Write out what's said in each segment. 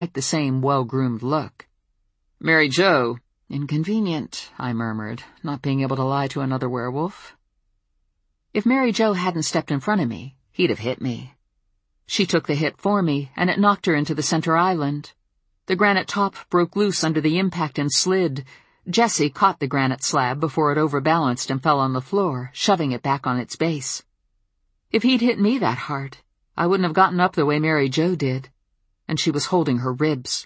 quite the same well-groomed look. "Mary Jo." "Inconvenient," I murmured, not being able to lie to another werewolf. If Mary Jo hadn't stepped in front of me, he'd have hit me. She took the hit for me, and it knocked her into the center island. The granite top broke loose under the impact and slid. Jessie caught the granite slab before it overbalanced and fell on the floor, shoving it back on its base. If he'd hit me that hard, I wouldn't have gotten up the way Mary Jo did, and she was holding her ribs.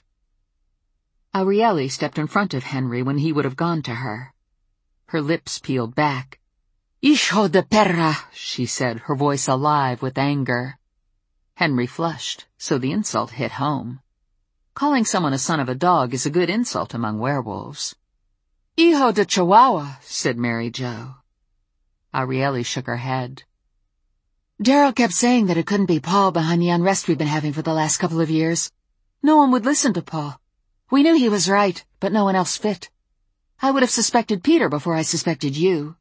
Aurielle stepped in front of Henry when he would have gone to her. Her lips peeled back. "Hijo de perra," she said, her voice alive with anger. Henry flushed, so the insult hit home. Calling someone a son of a dog is a good insult among werewolves. "Hijo de Chihuahua," said Mary Jo. Aurielle shook her head. "Daryl kept saying that it couldn't be Paul behind the unrest we've been having for the last couple of years. No one would listen to Paul. We knew he was right, but no one else fit. I would have suspected Peter before I suspected you."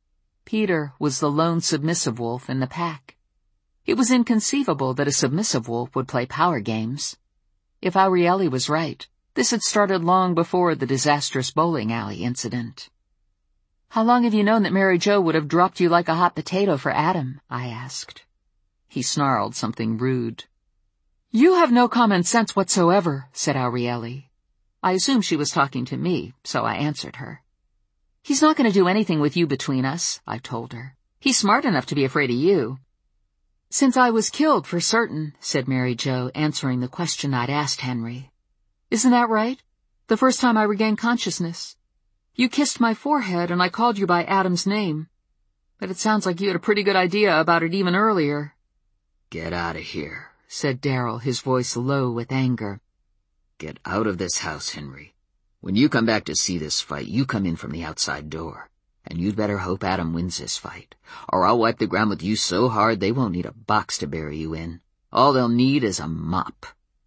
Peter was the lone submissive wolf in the pack. It was inconceivable that a submissive wolf would play power games. If Aurielle was right, this had started long before the disastrous bowling alley incident. "How long have you known that Mary Jo would have dropped you like a hot potato for Adam?" I asked. He snarled something rude. "You have no common sense whatsoever," said Aurielle. I assumed she was talking to me, so I answered her. "He's not going to do anything with you between us," I told her. "He's smart enough to be afraid of you." "Since I was killed, for certain," said Mary Jo, answering the question I'd asked Henry. "Isn't that right? The first time I regained consciousness. You kissed my forehead and I called you by Adam's name. But it sounds like you had a pretty good idea about it even earlier." "Get out of here," said Daryl, his voice low with anger. "Get out of this house, Henry. When you come back to see this fight, you come in from the outside door. And you'd better hope Adam wins this fight, or I'll wipe the ground with you so hard they won't need a box to bury you in. All they'll need is a mop."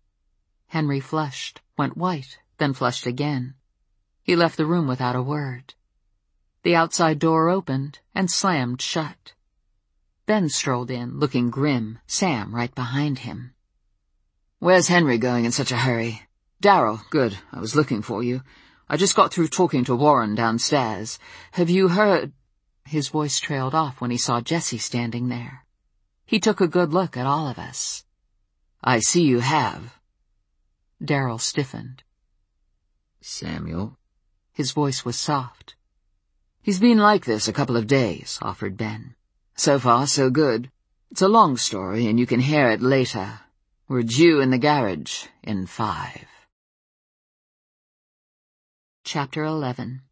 Henry flushed, went white, then flushed again. He left the room without a word. The outside door opened and slammed shut. Ben strolled in, looking grim, Sam right behind him. "Where's Henry going in such a hurry?" "Daryl, good. I was looking for you. I just got through talking to Warren downstairs. Have you heard—" His voice trailed off when he saw Jessie standing there. He took a good look at all of us. "I see you have." Daryl stiffened. "Samuel?" His voice was soft. "He's been like this a couple of days," offered Ben. "So far, so good. It's a long story, and you can hear it later. We're due in the garage in 5. Chapter 11.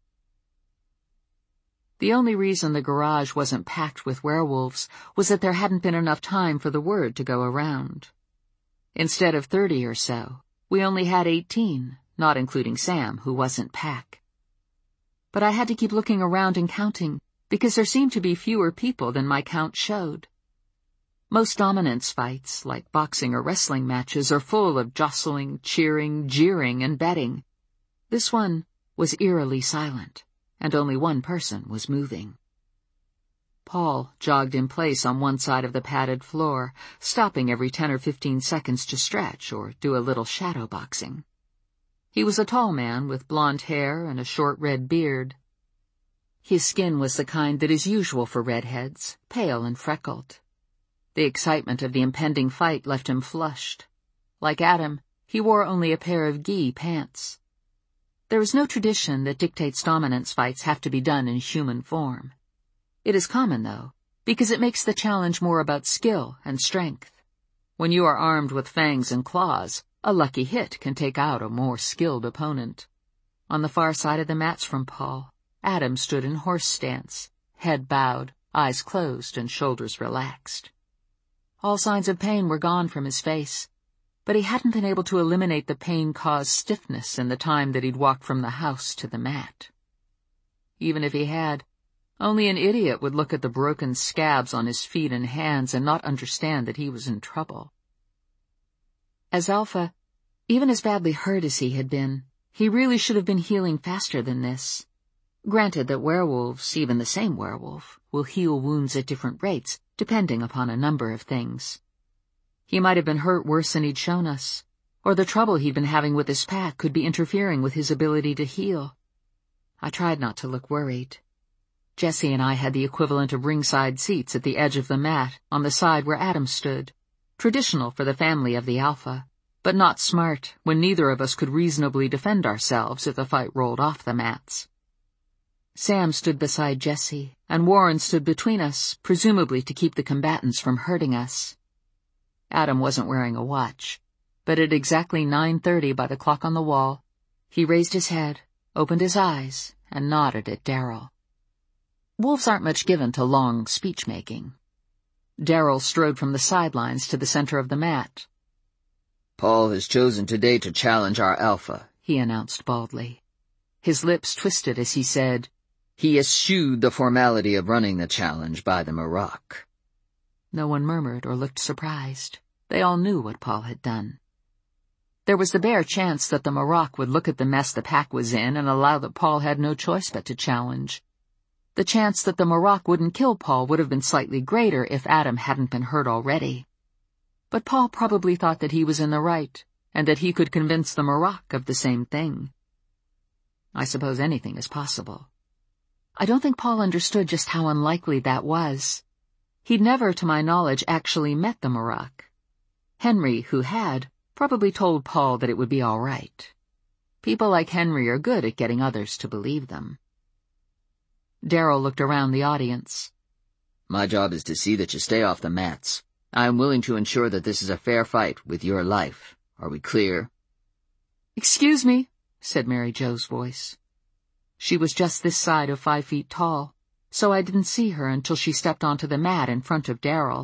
The only reason the garage wasn't packed with werewolves was that there hadn't been enough time for the word to go around. Instead of 30 or so, we only had 18, not including Sam, who wasn't pack. But I had to keep looking around and counting, because there seemed to be fewer people than my count showed. Most dominance fights, like boxing or wrestling matches, are full of jostling, cheering, jeering, and betting. This one was eerily silent, and only one person was moving. Paul jogged in place on one side of the padded floor, stopping every 10 or 15 seconds to stretch or do a little shadow boxing. He was a tall man with blonde hair and a short red beard. His skin was the kind that is usual for redheads, pale and freckled. The excitement of the impending fight left him flushed. Like Adam, he wore only a pair of gi pants. There is no tradition that dictates dominance fights have to be done in human form. It is common, though, because it makes the challenge more about skill and strength. When you are armed with fangs and claws, a lucky hit can take out a more skilled opponent. On the far side of the mats from Paul, Adam stood in horse stance, head bowed, eyes closed, and shoulders relaxed. All signs of pain were gone from his face, but he hadn't been able to eliminate the pain-caused stiffness in the time that he'd walked from the house to the mat. Even if he had, only an idiot would look at the broken scabs on his feet and hands and not understand that he was in trouble. As Alpha, even as badly hurt as he had been, he really should have been healing faster than this. Granted that werewolves, even the same werewolf, will heal wounds at different rates, depending upon a number of things. He might have been hurt worse than he'd shown us, or the trouble he'd been having with his pack could be interfering with his ability to heal. I tried not to look worried. Jessie and I had the equivalent of ringside seats at the edge of the mat, on the side where Adam stood, traditional for the family of the Alpha, but not smart when neither of us could reasonably defend ourselves if the fight rolled off the mats. Sam stood beside Jessie, and Warren stood between us, presumably to keep the combatants from hurting us. Adam wasn't wearing a watch, but at exactly 9:30 by the clock on the wall, he raised his head, opened his eyes, and nodded at Darryl. Wolves aren't much given to long speech-making. Darryl strode from the sidelines to the center of the mat. "Paul has chosen today to challenge our Alpha," he announced baldly. His lips twisted as he said, "He eschewed the formality of running the challenge by the Maroc." No one murmured or looked surprised. They all knew what Paul had done. There was the bare chance that the Maroc would look at the mess the pack was in and allow that Paul had no choice but to challenge. The chance that the Maroc wouldn't kill Paul would have been slightly greater if Adam hadn't been hurt already. But Paul probably thought that he was in the right, and that he could convince the Maroc of the same thing. I suppose anything is possible. I don't think Paul understood just how unlikely that was. He'd never, to my knowledge, actually met the Maroc. Henry, who had, probably told Paul that it would be all right. People like Henry are good at getting others to believe them. Darryl looked around the audience. "My job is to see that you stay off the mats. I am willing to ensure that this is a fair fight with your life. Are we clear?" "Excuse me," said Mary Jo's voice. She was just this side of 5 feet tall, so I didn't see her until she stepped onto the mat in front of Darryl.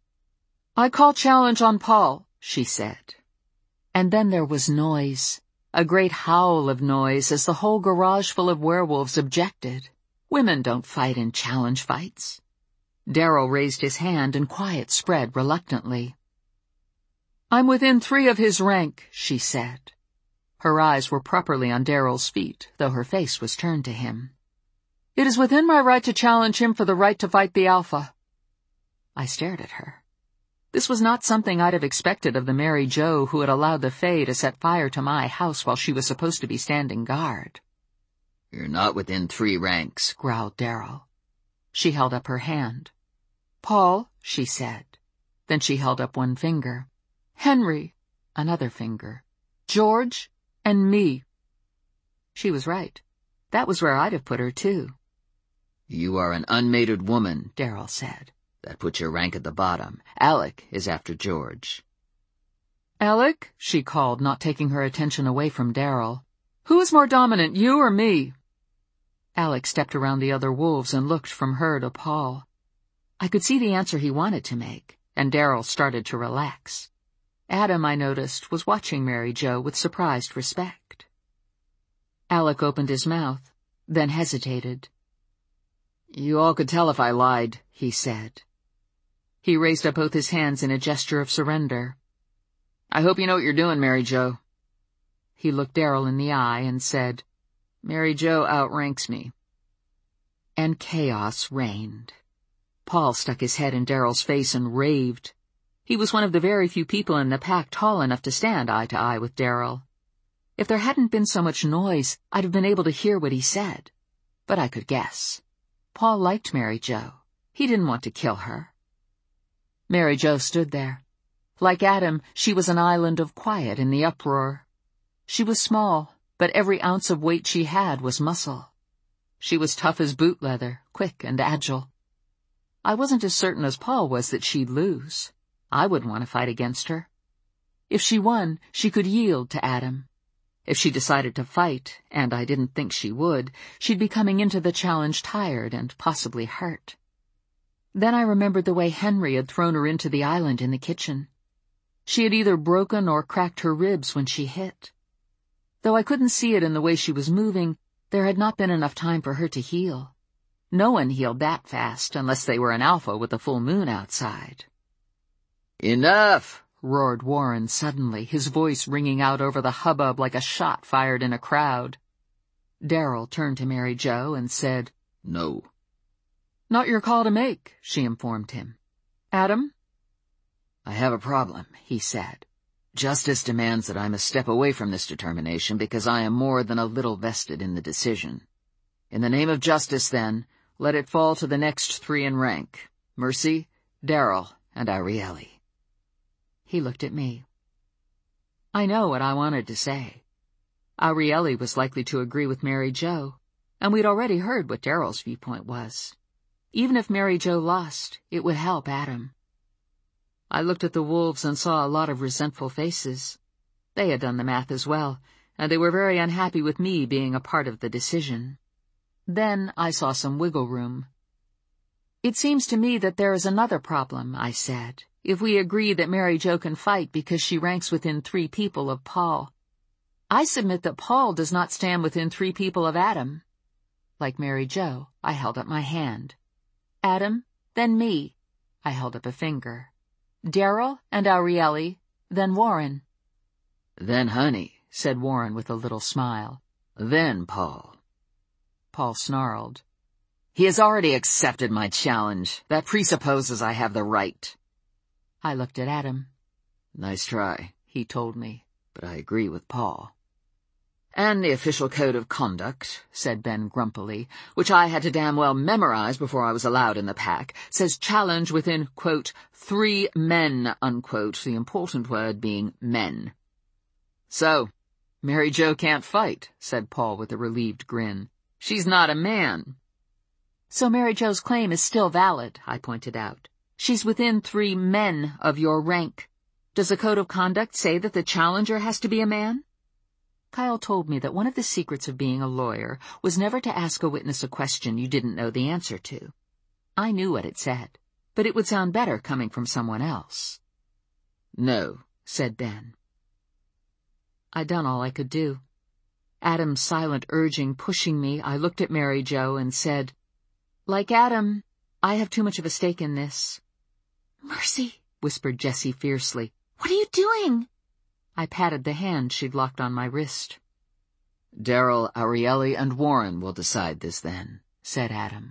"I call challenge on Paul," she said. And then there was noise, a great howl of noise as the whole garage full of werewolves objected. Women don't fight in challenge fights. Darryl raised his hand and quiet spread reluctantly. "I'm within 3 of his rank," she said. Her eyes were properly on Darryl's feet, though her face was turned to him. "It is within my right to challenge him for the right to fight the Alpha." I stared at her. This was not something I'd have expected of the Mary Jo who had allowed the Fae to set fire to my house while she was supposed to be standing guard. "You're not within 3 ranks, growled Darryl. She held up her hand. "Paul," she said. Then she held up one finger. "Henry," another finger. "George, and me." She was right. That was where I'd have put her, too. "You are an unmated woman," Darryl said. "That puts your rank at the bottom. Alec is after George." "Alec," she called, not taking her attention away from Darryl. "Who is more dominant, you or me?" Alec stepped around the other wolves and looked from her to Paul. I could see the answer he wanted to make, and Darryl started to relax. Adam, I noticed, was watching Mary Jo with surprised respect. Alec opened his mouth, then hesitated. "You all could tell if I lied," he said. He raised up both his hands in a gesture of surrender. "I hope you know what you're doing, Mary Jo." He looked Darryl in the eye and said, "Mary Jo outranks me." And chaos reigned. Paul stuck his head in Darryl's face and raved. He was one of the very few people in the pack tall enough to stand eye to eye with Darryl. If there hadn't been so much noise, I'd have been able to hear what he said. But I could guess. Paul liked Mary Jo. He didn't want to kill her. Mary Jo stood there. Like Adam, she was an island of quiet in the uproar. She was small, but every ounce of weight she had was muscle. She was tough as boot leather, quick and agile. I wasn't as certain as Paul was that she'd lose. I wouldn't want to fight against her. If she won, she could yield to Adam. If she decided to fight, and I didn't think she would, she'd be coming into the challenge tired and possibly hurt. Then I remembered the way Henry had thrown her into the island in the kitchen. She had either broken or cracked her ribs when she hit. Though I couldn't see it in the way she was moving, there had not been enough time for her to heal. No one healed that fast unless they were an Alpha with a full moon outside. "Enough!" roared Warren suddenly, his voice ringing out over the hubbub like a shot fired in a crowd. Darryl turned to Mary Jo and said, "No." "Not your call to make," she informed him. "Adam?" "I have a problem," he said. Justice demands that I must step away from this determination because I am more than a little vested in the decision. In the name of justice, then, let it fall to the next three in rank, Mercy, Darrell, and Arielle." He looked at me. I know what I wanted to say. Arielle was likely to agree with Mary Jo, and we'd already heard what Darrell's viewpoint was. Even if Mary Jo lost, it would help Adam. I looked at the wolves and saw a lot of resentful faces. They had done the math as well, and they were very unhappy with me being a part of the decision. Then I saw some wiggle room. "It seems to me that there is another problem," I said, "if we agree that Mary Jo can fight because she ranks within 3 people of Paul. I submit that Paul does not stand within 3 people of Adam." Like Mary Jo, I held up my hand. "Adam, then me." I held up a finger. "Darrell and Arielle, then Warren." "Then Honey," said Warren with a little smile. "Then Paul." Paul snarled. "He has already accepted my challenge. That presupposes I have the right." I looked at Adam. "Nice try," he told me, "but I agree with Paul." "And the official code of conduct," said Ben grumpily, "which I had to damn well memorize before I was allowed in the pack, says challenge within, quote, 3 men, unquote, the important word being men." "So, Mary Jo can't fight," said Paul with a relieved grin. "She's not a man." "So Mary Jo's claim is still valid," I pointed out. "She's within 3 men of your rank. Does the code of conduct say that the challenger has to be a man?" Kyle told me that one of the secrets of being a lawyer was never to ask a witness a question you didn't know the answer to. I knew what it said, but it would sound better coming from someone else. "No," said Ben. I'd done all I could do. Adam's silent urging pushing me, I looked at Mary Jo and said, "Like Adam, I have too much of a stake in this." "Mercy," whispered Jessie fiercely. "what are you doing?" I patted the hand she'd locked on my wrist. "Darrell, Arielle, and Warren will decide this then," said Adam.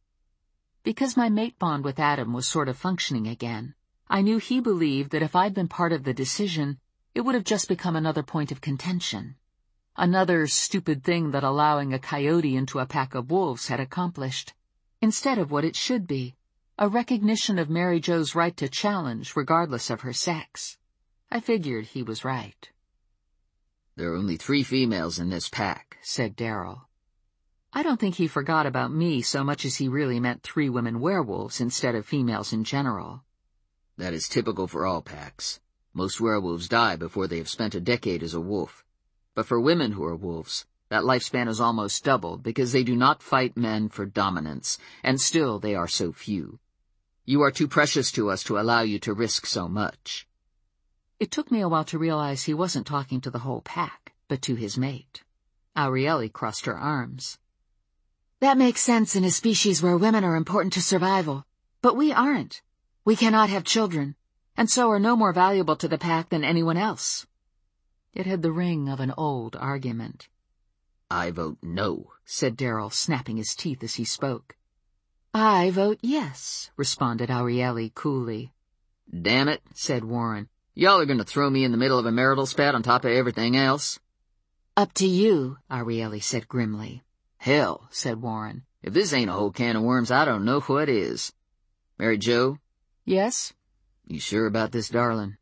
Because my mate bond with Adam was sort of functioning again, I knew he believed that if I'd been part of the decision, it would have just become another point of contention. Another stupid thing that allowing a coyote into a pack of wolves had accomplished, instead of what it should be, a recognition of Mary Jo's right to challenge regardless of her sex. I figured he was right. "There are only 3 females in this pack," said Darrell. I don't think he forgot about me so much as he really meant 3 women werewolves instead of females in general. "That is typical for all packs. Most werewolves die before they have spent a decade as a wolf. But for women who are wolves, that lifespan is almost doubled because they do not fight men for dominance, and still they are so few. You are too precious to us to allow you to risk so much." It took me a while to realize he wasn't talking to the whole pack, but to his mate. Arielle crossed her arms. "That makes sense in a species where women are important to survival. But we aren't. We cannot have children, and so are no more valuable to the pack than anyone else." It had the ring of an old argument. "I vote no," said Darrell, snapping his teeth as he spoke. "I vote yes," responded Arielle coolly. "Damn it," said Warren. "Y'all are going to throw me in the middle of a marital spat on top of everything else?" "Up to you," Arielle said grimly. "Hell," said Warren. "If this ain't a whole can of worms, I don't know what is. Mary Jo?" "Yes?" "You sure about this, darling?"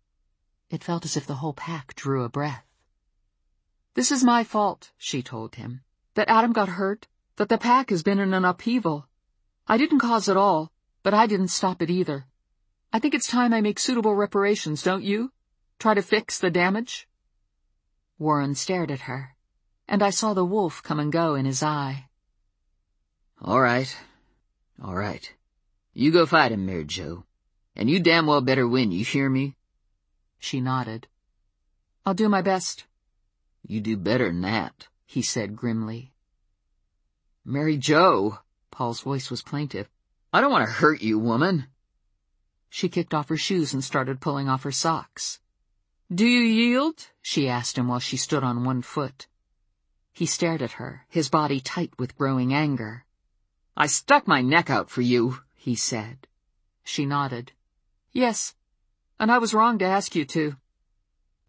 It felt as if the whole pack drew a breath. "This is my fault," she told him. "That Adam got hurt, that the pack has been in an upheaval. I didn't cause it all, but I didn't stop it either. I think it's time I make suitable reparations, don't you? Try to fix the damage?" Warren stared at her, and I saw the wolf come and go in his eye. All right. You go fight him, Mary Jo. And you damn well better win, you hear me?" She nodded. "I'll do my best." "You do better than that," he said grimly. "Mary Jo," Paul's voice was plaintive, "I don't want to hurt you, woman." She kicked off her shoes and started pulling off her socks. "Do you yield?" she asked him while she stood on one foot. He stared at her, his body tight with growing anger. "I stuck my neck out for you," he said. She nodded. "Yes, and I was wrong to ask you to."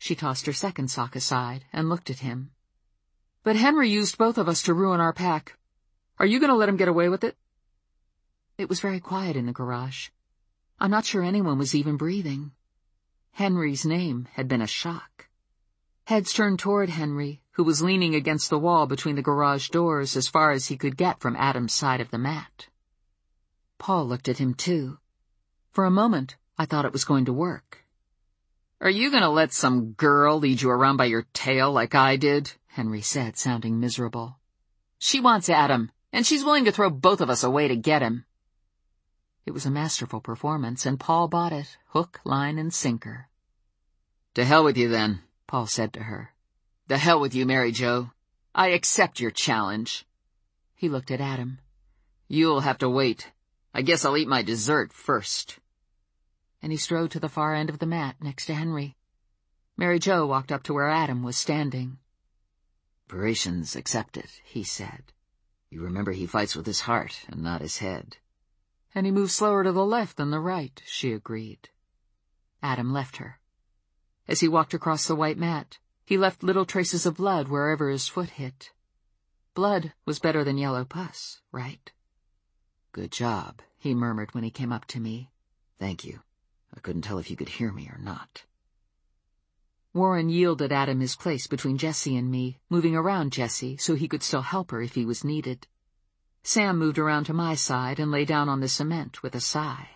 She tossed her second sock aside and looked at him. "But Henry used both of us to ruin our pack. Are you going to let him get away with it?" It was very quiet in the garage. I'm not sure anyone was even breathing. Henry's name had been a shock. Heads turned toward Henry, who was leaning against the wall between the garage doors as far as he could get from Adam's side of the mat. Paul looked at him too. For a moment, I thought it was going to work. "Are you going to let some girl lead you around by your tail like I did?" Henry said, sounding miserable. "She wants Adam, and she's willing to throw both of us away to get him." It was a masterful performance, and Paul bought it, hook, line, and sinker. "To hell with you, then," Paul said to her. "The hell with you, Mary Jo. I accept your challenge." He looked at Adam. "You'll have to wait. I guess I'll eat my dessert first." And he strode to the far end of the mat next to Henry. Mary Jo walked up to where Adam was standing. "Operations accepted," he said. "You remember he fights with his heart and not his head." "And he moves slower to the left than the right," she agreed. Adam left her. As he walked across the white mat, he left little traces of blood wherever his foot hit. Blood was better than yellow pus, right? "Good job," he murmured when he came up to me. "Thank you. I couldn't tell if you could hear me or not." Warren yielded Adam his place between Jessie and me, moving around Jessie so he could still help her if he was needed. Sam moved around to my side and lay down on the cement with a sigh.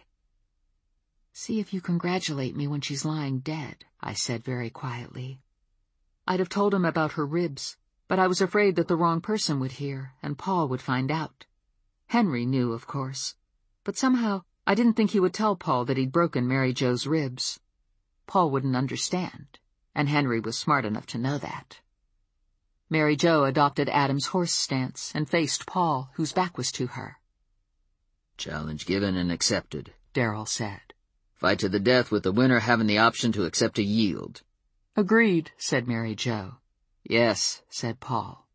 "See if you congratulate me when she's lying dead," I said very quietly. I'd have told him about her ribs, but I was afraid that the wrong person would hear, and Paul would find out. Henry knew, of course, but somehow I didn't think he would tell Paul that he'd broken Mary Jo's ribs. Paul wouldn't understand, and Henry was smart enough to know that. Mary Jo adopted Adam's horse stance and faced Paul, whose back was to her. "Challenge given and accepted," Darrell said. "Fight to the death with the winner having the option to accept a yield." "Agreed," said Mary Jo. "Yes," said Paul.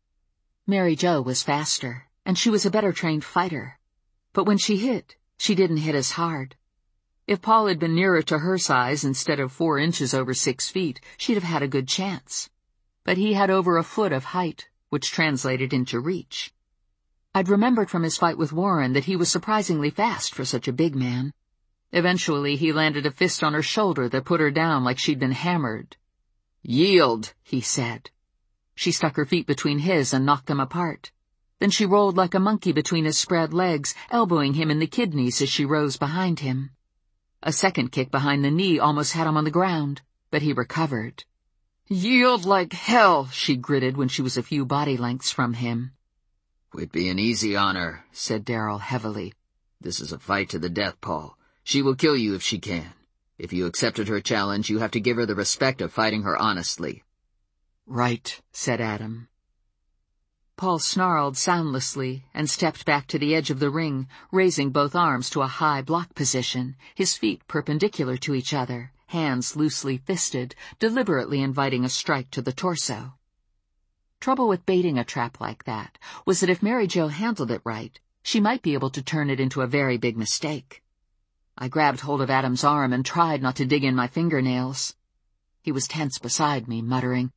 Mary Jo was faster, and she was a better trained fighter. But when she hit, she didn't hit as hard. If Paul had been nearer to her size instead of 4 inches over 6 feet, she'd have had a good chance. But he had over a foot of height, which translated into reach. I'd remembered from his fight with Warren that he was surprisingly fast for such a big man. Eventually, he landed a fist on her shoulder that put her down like she'd been hammered. "Yield," he said. She stuck her feet between his and knocked them apart. Then she rolled like a monkey between his spread legs, elbowing him in the kidneys as she rose behind him. A second kick behind the knee almost had him on the ground, but he recovered. "Yield like hell," she gritted when she was a few body lengths from him. "Quit being easy on her," said Darrell heavily. "This is a fight to the death, Paul. She will kill you if she can. If you accepted her challenge, you have to give her the respect of fighting her honestly." "Right," said Adam. Paul snarled soundlessly and stepped back to the edge of the ring, raising both arms to a high block position, his feet perpendicular to each other, hands loosely fisted, deliberately inviting a strike to the torso. Trouble with baiting a trap like that was that if Mary Jo handled it right, she might be able to turn it into a very big mistake. I grabbed hold of Adam's arm and tried not to dig in my fingernails. He was tense beside me, muttering,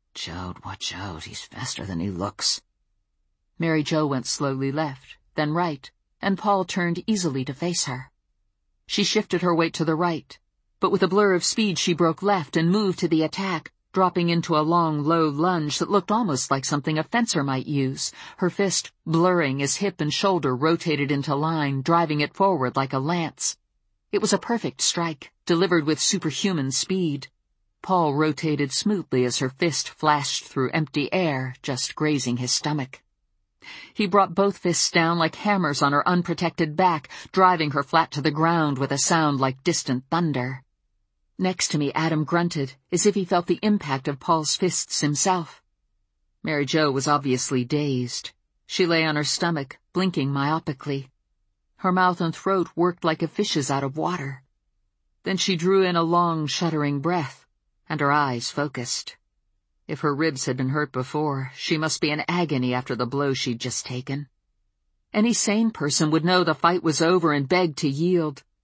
watch out, he's faster than he looks." Mary Jo went slowly left, then right, and Paul turned easily to face her. She shifted her weight to the right, but with a blur of speed she broke left and moved to the attack, dropping into a long, low lunge that looked almost like something a fencer might use, her fist blurring as hip and shoulder rotated into line, driving it forward like a lance. It was a perfect strike, delivered with superhuman speed. Paul rotated smoothly as her fist flashed through empty air, just grazing his stomach. He brought both fists down like hammers on her unprotected back, driving her flat to the ground with a sound like distant thunder. Next to me, Adam grunted, as if he felt the impact of Paul's fists himself. Mary Jo was obviously dazed. She lay on her stomach, blinking myopically. Her mouth and throat worked like a fish's out of water. Then she drew in a long, shuddering breath, and her eyes focused. If her ribs had been hurt before, she must be in agony after the blow she'd just taken. Any sane person would know the fight was over and beg to yield.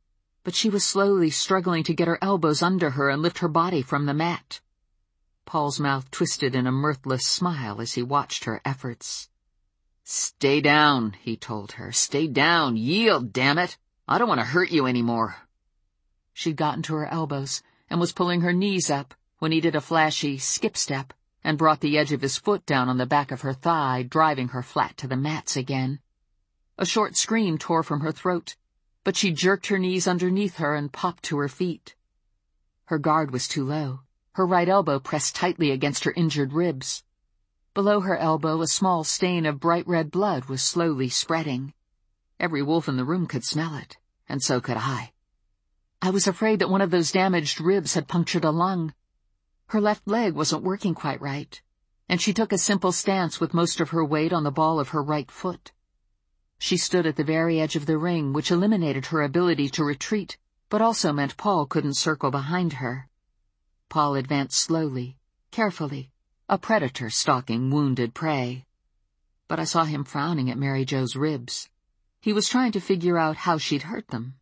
but she was slowly struggling to get her elbows under her and lift her body from the mat. Paul's mouth twisted in a mirthless smile as he watched her efforts. "Stay down," he told her. "Stay down. Yield, damn it. I don't want to hurt you anymore." She'd gotten to her elbows and was pulling her knees up when he did a flashy skip step and brought the edge of his foot down on the back of her thigh, driving her flat to the mats again. A short scream tore from her throat, but she jerked her knees underneath her and popped to her feet. Her guard was too low, her right elbow pressed tightly against her injured ribs. Below her elbow, a small stain of bright red blood was slowly spreading. Every wolf in the room could smell it, and so could I. I was afraid that one of those damaged ribs had punctured a lung. Her left leg wasn't working quite right, and she took a simple stance with most of her weight on the ball of her right foot. She stood at the very edge of the ring, which eliminated her ability to retreat, but also meant Paul couldn't circle behind her. Paul advanced slowly, carefully, a predator stalking wounded prey. But I saw him frowning at Mary Jo's ribs. He was trying to figure out how she'd hurt them.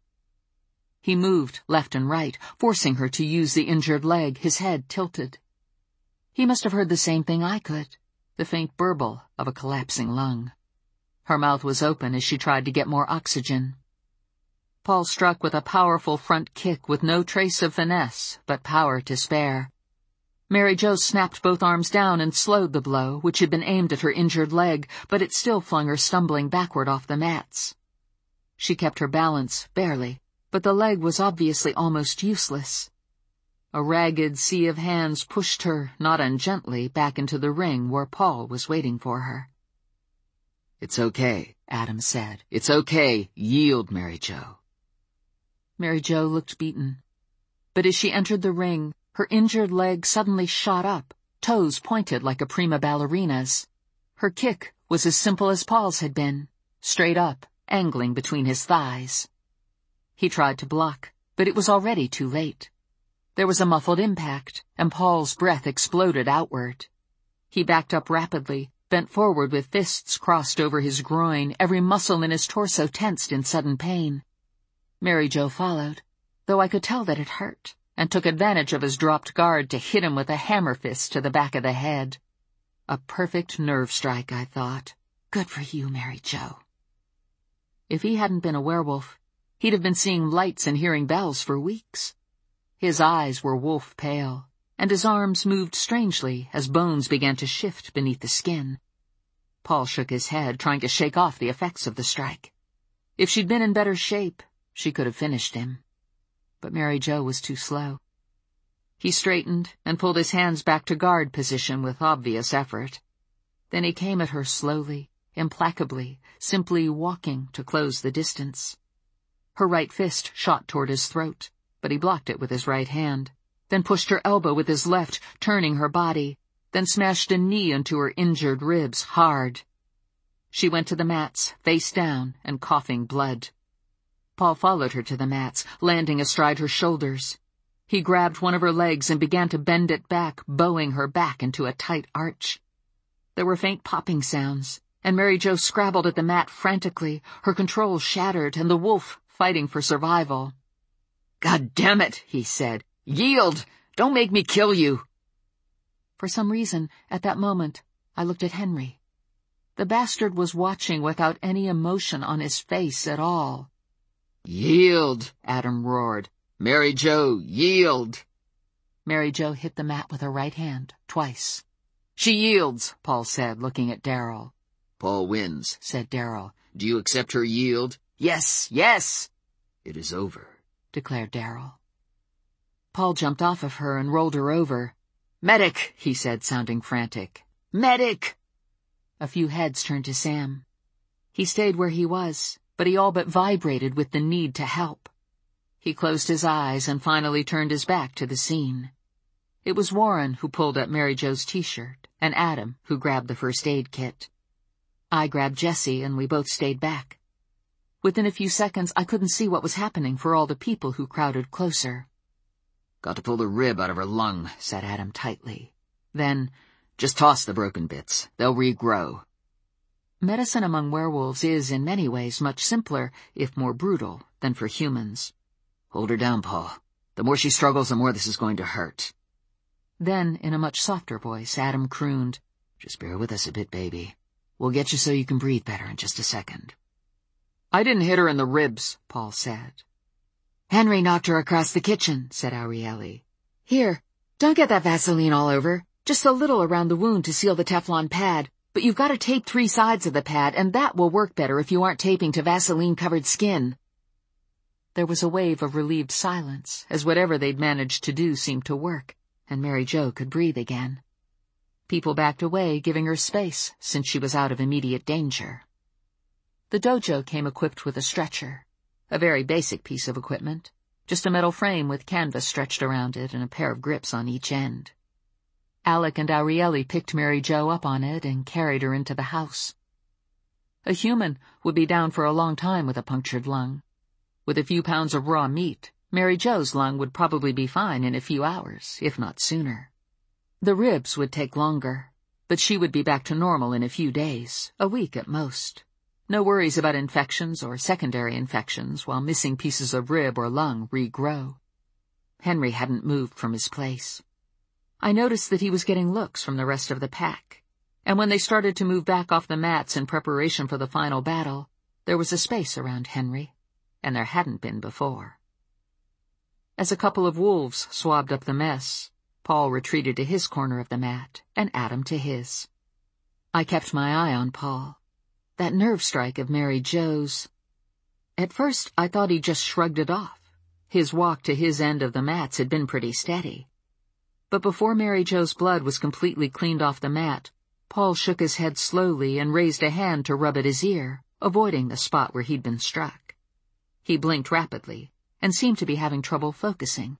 He moved left and right, forcing her to use the injured leg, his head tilted. He must have heard the same thing I could, the faint burble of a collapsing lung. Her mouth was open as she tried to get more oxygen. Paul struck with a powerful front kick with no trace of finesse, but power to spare. Mary Jo snapped both arms down and slowed the blow, which had been aimed at her injured leg, but it still flung her stumbling backward off the mats. She kept her balance, barely, but the leg was obviously almost useless. A ragged sea of hands pushed her, not ungently, back into the ring where Paul was waiting for her. "It's okay," Adam said. "It's okay. Yield, Mary Jo." Mary Jo looked beaten. But as she entered the ring, her injured leg suddenly shot up, toes pointed like a prima ballerina's. Her kick was as simple as Paul's had been, straight up, angling between his thighs. He tried to block, but it was already too late. There was a muffled impact, and Paul's breath exploded outward. He backed up rapidly, bent forward with fists crossed over his groin, every muscle in his torso tensed in sudden pain. Mary Jo followed, though I could tell that it hurt, and took advantage of his dropped guard to hit him with a hammer fist to the back of the head. A perfect nerve strike, I thought. Good for you, Mary Jo. If he hadn't been a werewolf, he'd have been seeing lights and hearing bells for weeks. His eyes were wolf pale, and his arms moved strangely as bones began to shift beneath the skin. Paul shook his head, trying to shake off the effects of the strike. If she'd been in better shape, she could have finished him. But Mary Jo was too slow. He straightened and pulled his hands back to guard position with obvious effort. Then he came at her slowly, implacably, simply walking to close the distance. Her right fist shot toward his throat, but he blocked it with his right hand, then pushed her elbow with his left, turning her body, then smashed a knee into her injured ribs hard. She went to the mats, face down and coughing blood. Paul followed her to the mats, landing astride her shoulders. He grabbed one of her legs and began to bend it back, bowing her back into a tight arch. There were faint popping sounds, and Mary Jo scrabbled at the mat frantically, her control shattered, and the wolf fighting for survival. "God damn it," he said. "Yield! Don't make me kill you!" For some reason, at that moment, I looked at Henry. The bastard was watching without any emotion on his face at all. "Yield!" Adam roared. "Mary Jo, yield!" Mary Jo hit the mat with her right hand, twice. "She yields," Paul said, looking at Daryl. "Paul wins," said Daryl. "Do you accept her yield?" "Yes, yes!" "It is over," declared Daryl. Paul jumped off of her and rolled her over. "Medic," he said, sounding frantic. "Medic!" A few heads turned to Sam. He stayed where he was, but he all but vibrated with the need to help. He closed his eyes and finally turned his back to the scene. It was Warren who pulled up Mary Jo's t-shirt, and Adam who grabbed the first aid kit. I grabbed Jessie, and we both stayed back. Within a few seconds, I couldn't see what was happening for all the people who crowded closer. "Got to pull the rib out of her lung," said Adam tightly. Then, "Just toss the broken bits. They'll regrow." Medicine among werewolves is, in many ways, much simpler, if more brutal, than for humans. Hold her down, Paul. The more she struggles, the more this is going to hurt. Then, in a much softer voice, Adam crooned, Just bear with us a bit, baby. We'll get you so you can breathe better in just a second. I didn't hit her in the ribs, Paul said. Henry knocked her across the kitchen, said Arielle. Here, don't get that Vaseline all over. Just a little around the wound to seal the Teflon pad, but you've got to tape 3 sides of the pad, and that will work better if you aren't taping to Vaseline-covered skin. There was a wave of relieved silence, as whatever they'd managed to do seemed to work, and Mary Jo could breathe again. People backed away, giving her space, since she was out of immediate danger. The dojo came equipped with a stretcher, a very basic piece of equipment, just a metal frame with canvas stretched around it and a pair of grips on each end. Alec and Arielle picked Mary Jo up on it and carried her into the house. A human would be down for a long time with a punctured lung. With a few pounds of raw meat, Mary Jo's lung would probably be fine in a few hours, if not sooner. The ribs would take longer, but she would be back to normal in a few days, a week at most. No worries about infections or secondary infections while missing pieces of rib or lung regrow. Henry hadn't moved from his place. I noticed that he was getting looks from the rest of the pack, and when they started to move back off the mats in preparation for the final battle, there was a space around Henry, and there hadn't been before. As a couple of wolves swabbed up the mess, Paul retreated to his corner of the mat, and Adam to his. I kept my eye on Paul. That nerve strike of Mary Jo's. At first, I thought he just shrugged it off. His walk to his end of the mats had been pretty steady. But before Mary Jo's blood was completely cleaned off the mat, Paul shook his head slowly and raised a hand to rub at his ear, avoiding the spot where he'd been struck. He blinked rapidly and seemed to be having trouble focusing.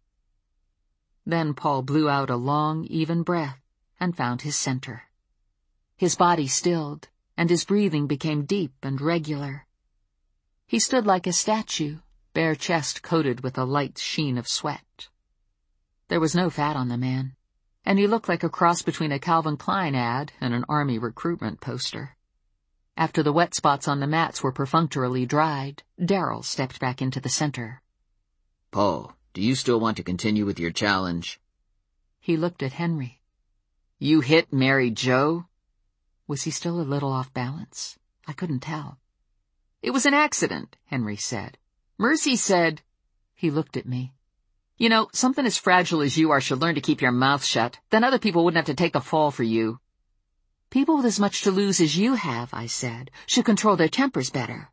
Then Paul blew out a long, even breath and found his center. His body stilled, and his breathing became deep and regular. He stood like a statue, bare chest coated with a light sheen of sweat. There was no fat on the man, and he looked like a cross between a Calvin Klein ad and an army recruitment poster. After the wet spots on the mats were perfunctorily dried, Darrell stepped back into the center. Paul, do you still want to continue with your challenge? He looked at Henry. You hit Mary Jo? Was he still a little off balance? I couldn't tell. It was an accident, Henry said. Mercy said... He looked at me. You know, something as fragile as you are should learn to keep your mouth shut. Then other people wouldn't have to take the fall for you. People with as much to lose as you have, I said, should control their tempers better.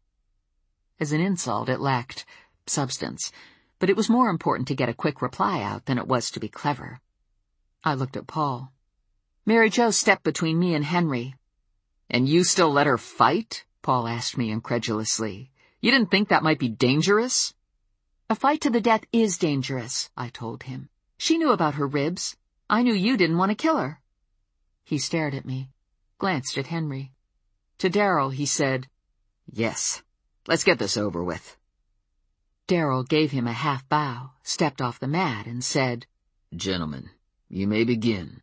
As an insult, it lacked substance, but it was more important to get a quick reply out than it was to be clever. I looked at Paul. Mary Jo stepped between me and Henry. And you still let her fight? Paul asked me incredulously. You didn't think that might be dangerous? A fight to the death is dangerous, I told him. She knew about her ribs. I knew you didn't want to kill her. He stared at me, glanced at Henry. To Darrell, he said, Yes, let's get this over with. Darrell gave him a half bow, stepped off the mat, and said, Gentlemen, you may begin.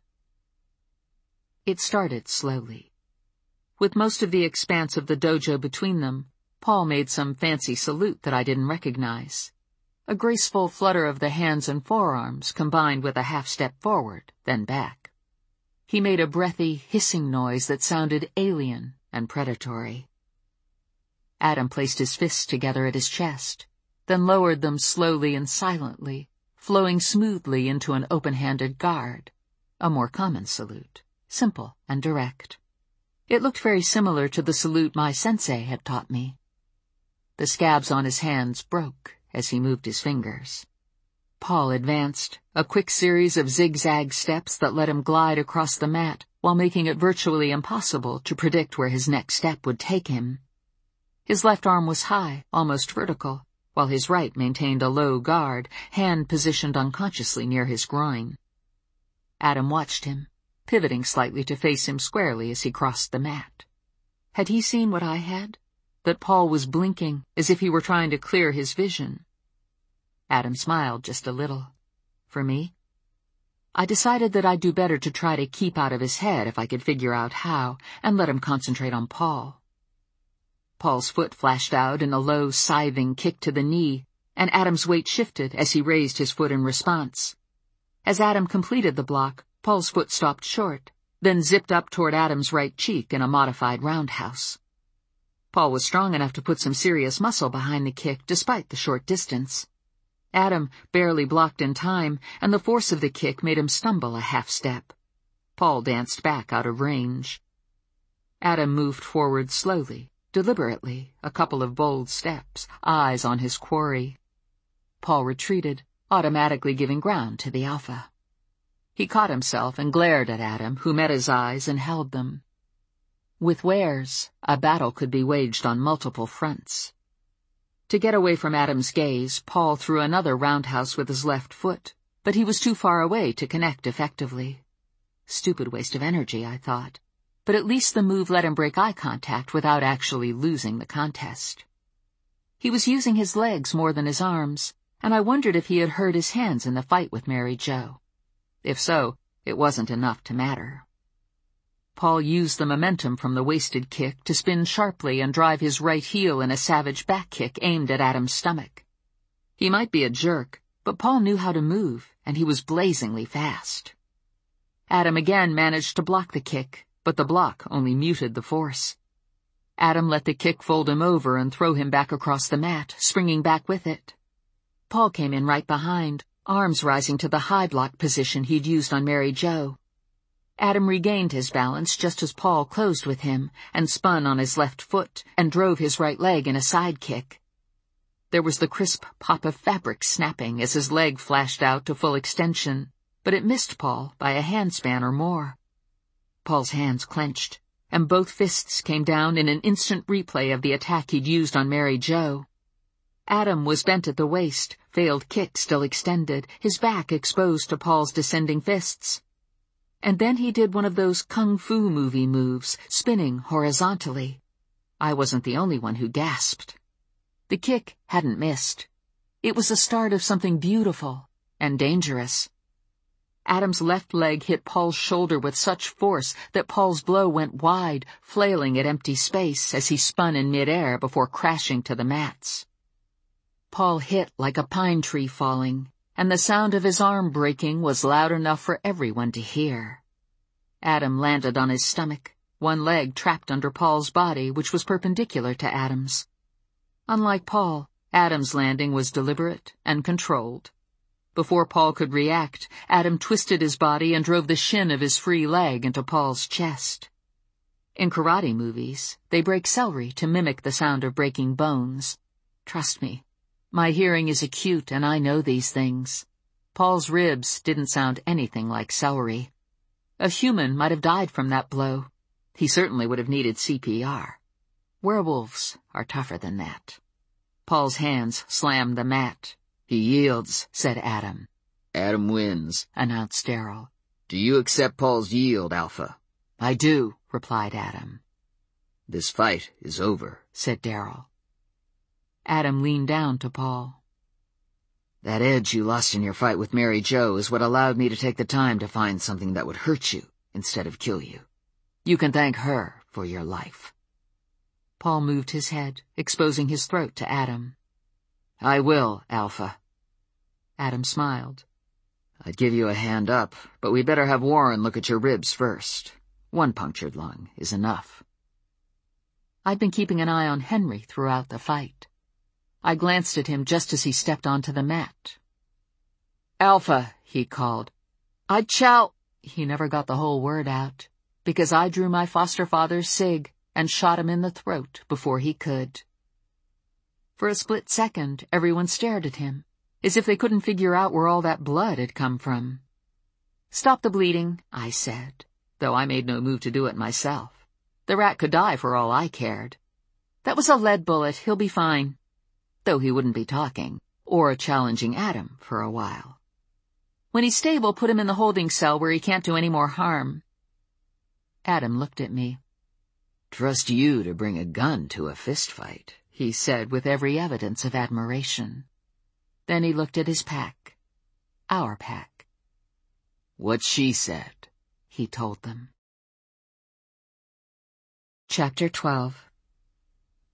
It started slowly. With most of the expanse of the dojo between them, Paul made some fancy salute that I didn't recognize. A graceful flutter of the hands and forearms combined with a half-step forward, then back. He made a breathy, hissing noise that sounded alien and predatory. Adam placed his fists together at his chest, then lowered them slowly and silently, flowing smoothly into an open-handed guard, a more common salute, simple and direct. It looked very similar to the salute my sensei had taught me. The scabs on his hands broke as he moved his fingers. Paul advanced, a quick series of zigzag steps that let him glide across the mat while making it virtually impossible to predict where his next step would take him. His left arm was high, almost vertical, while his right maintained a low guard, hand positioned unconsciously near his groin. Adam watched him, pivoting slightly to face him squarely as he crossed the mat. Had he seen what I had? That Paul was blinking, as if he were trying to clear his vision. Adam smiled just a little. For me? I decided that I'd do better to try to keep out of his head if I could figure out how, and let him concentrate on Paul. Paul's foot flashed out in a low, scything kick to the knee, and Adam's weight shifted as he raised his foot in response. As Adam completed the block, Paul's foot stopped short, then zipped up toward Adam's right cheek in a modified roundhouse. Paul was strong enough to put some serious muscle behind the kick despite the short distance. Adam barely blocked in time, and the force of the kick made him stumble a half step. Paul danced back out of range. Adam moved forward slowly, deliberately, a couple of bold steps, eyes on his quarry. Paul retreated, automatically giving ground to the alpha. He caught himself and glared at Adam, who met his eyes and held them. With wares, a battle could be waged on multiple fronts. To get away from Adam's gaze, Paul threw another roundhouse with his left foot, but he was too far away to connect effectively. Stupid waste of energy, I thought, but at least the move let him break eye contact without actually losing the contest. He was using his legs more than his arms, and I wondered if he had hurt his hands in the fight with Mary Jo. If so, it wasn't enough to matter. Paul used the momentum from the wasted kick to spin sharply and drive his right heel in a savage back kick aimed at Adam's stomach. He might be a jerk, but Paul knew how to move, and he was blazingly fast. Adam again managed to block the kick, but the block only muted the force. Adam let the kick fold him over and throw him back across the mat, springing back with it. Paul came in right behind, arms rising to the high block position he'd used on Mary Jo. Adam regained his balance just as Paul closed with him and spun on his left foot and drove his right leg in a side kick. There was the crisp pop of fabric snapping as his leg flashed out to full extension, but it missed Paul by a handspan or more. Paul's hands clenched, and both fists came down in an instant replay of the attack he'd used on Mary Jo. Adam was bent at the waist, failed kick still extended, his back exposed to Paul's descending fists. And then he did one of those kung fu movie moves, spinning horizontally. I wasn't the only one who gasped. The kick hadn't missed. It was the start of something beautiful and dangerous. Adam's left leg hit Paul's shoulder with such force that Paul's blow went wide, flailing at empty space as he spun in midair before crashing to the mats. Paul hit like a pine tree falling, and the sound of his arm breaking was loud enough for everyone to hear. Adam landed on his stomach, one leg trapped under Paul's body, which was perpendicular to Adam's. Unlike Paul, Adam's landing was deliberate and controlled. Before Paul could react, Adam twisted his body and drove the shin of his free leg into Paul's chest. In karate movies, they break celery to mimic the sound of breaking bones. Trust me, my hearing is acute and I know these things. Paul's ribs didn't sound anything like celery. A human might have died from that blow. He certainly would have needed CPR. Werewolves are tougher than that. Paul's hands slammed the mat. He yields, said Adam. Adam wins, announced Daryl. Do you accept Paul's yield, Alpha? I do, replied Adam. This fight is over, said Daryl. Adam leaned down to Paul. That edge you lost in your fight with Mary Jo is what allowed me to take the time to find something that would hurt you instead of kill you. You can thank her for your life. Paul moved his head, exposing his throat to Adam. I will, Alpha. Adam smiled. I'd give you a hand up, but we'd better have Warren look at your ribs first. One punctured lung is enough. I'd been keeping an eye on Henry throughout the fight. I glanced at him just as he stepped onto the mat. Alpha, he called. He never got the whole word out, because I drew my foster father's sig and shot him in the throat before he could. For a split second, everyone stared at him, as if they couldn't figure out where all that blood had come from. Stop the bleeding, I said, though I made no move to do it myself. The rat could die for all I cared. That was a lead bullet, he'll be fine. Though he wouldn't be talking, or challenging Adam for a while. When he's stable, put him in the holding cell where he can't do any more harm. Adam looked at me. Trust you to bring a gun to a fist fight, he said with every evidence of admiration. Then he looked at his pack. Our pack. What she said, he told them. Chapter 12.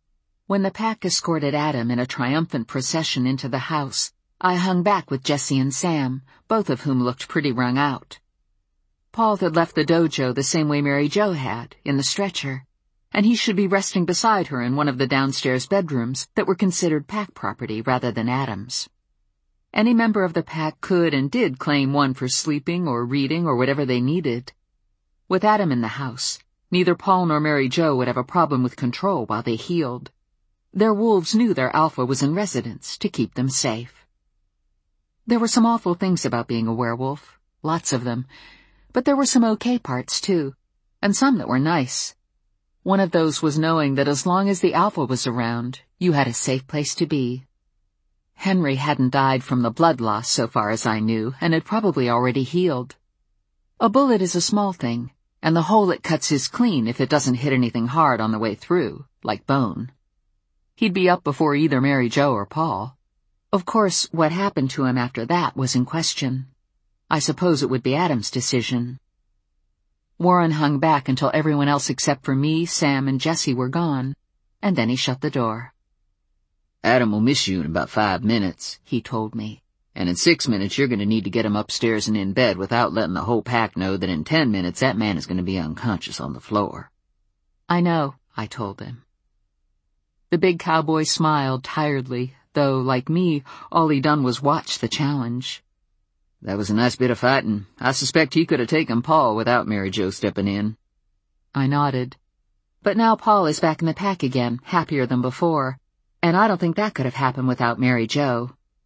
When the pack escorted Adam in a triumphant procession into the house, I hung back with Jessie and Sam, both of whom looked pretty wrung out. Paul had left the dojo the same way Mary Jo had, in the stretcher, and he should be resting beside her in one of the downstairs bedrooms that were considered pack property rather than Adam's. Any member of the pack could and did claim one for sleeping or reading or whatever they needed. With Adam in the house, neither Paul nor Mary Jo would have a problem with control while they healed. Their wolves knew their alpha was in residence to keep them safe. There were some awful things about being a werewolf, lots of them, but there were some okay parts too, and some that were nice. One of those was knowing that as long as the alpha was around, you had a safe place to be. Henry hadn't died from the blood loss so far as I knew, and had probably already healed. A bullet is a small thing, and the hole it cuts is clean if it doesn't hit anything hard on the way through, like bone. He'd be up before either Mary Jo or Paul. Of course, what happened to him after that was in question. I suppose it would be Adam's decision. Warren hung back until everyone else except for me, Sam, and Jessie were gone, and then he shut the door. Adam will miss you in about 5 minutes, he told me. And in 6 minutes you're going to need to get him upstairs and in bed without letting the whole pack know that in 10 minutes that man is going to be unconscious on the floor. I know, I told him. The big cowboy smiled tiredly, though, like me, all he done was watch the challenge. That was a nice bit of fighting. I suspect he could have taken Paul without Mary Jo stepping in. I nodded. But now Paul is back in the pack again, happier than before, and I don't think that could have happened without Mary Jo.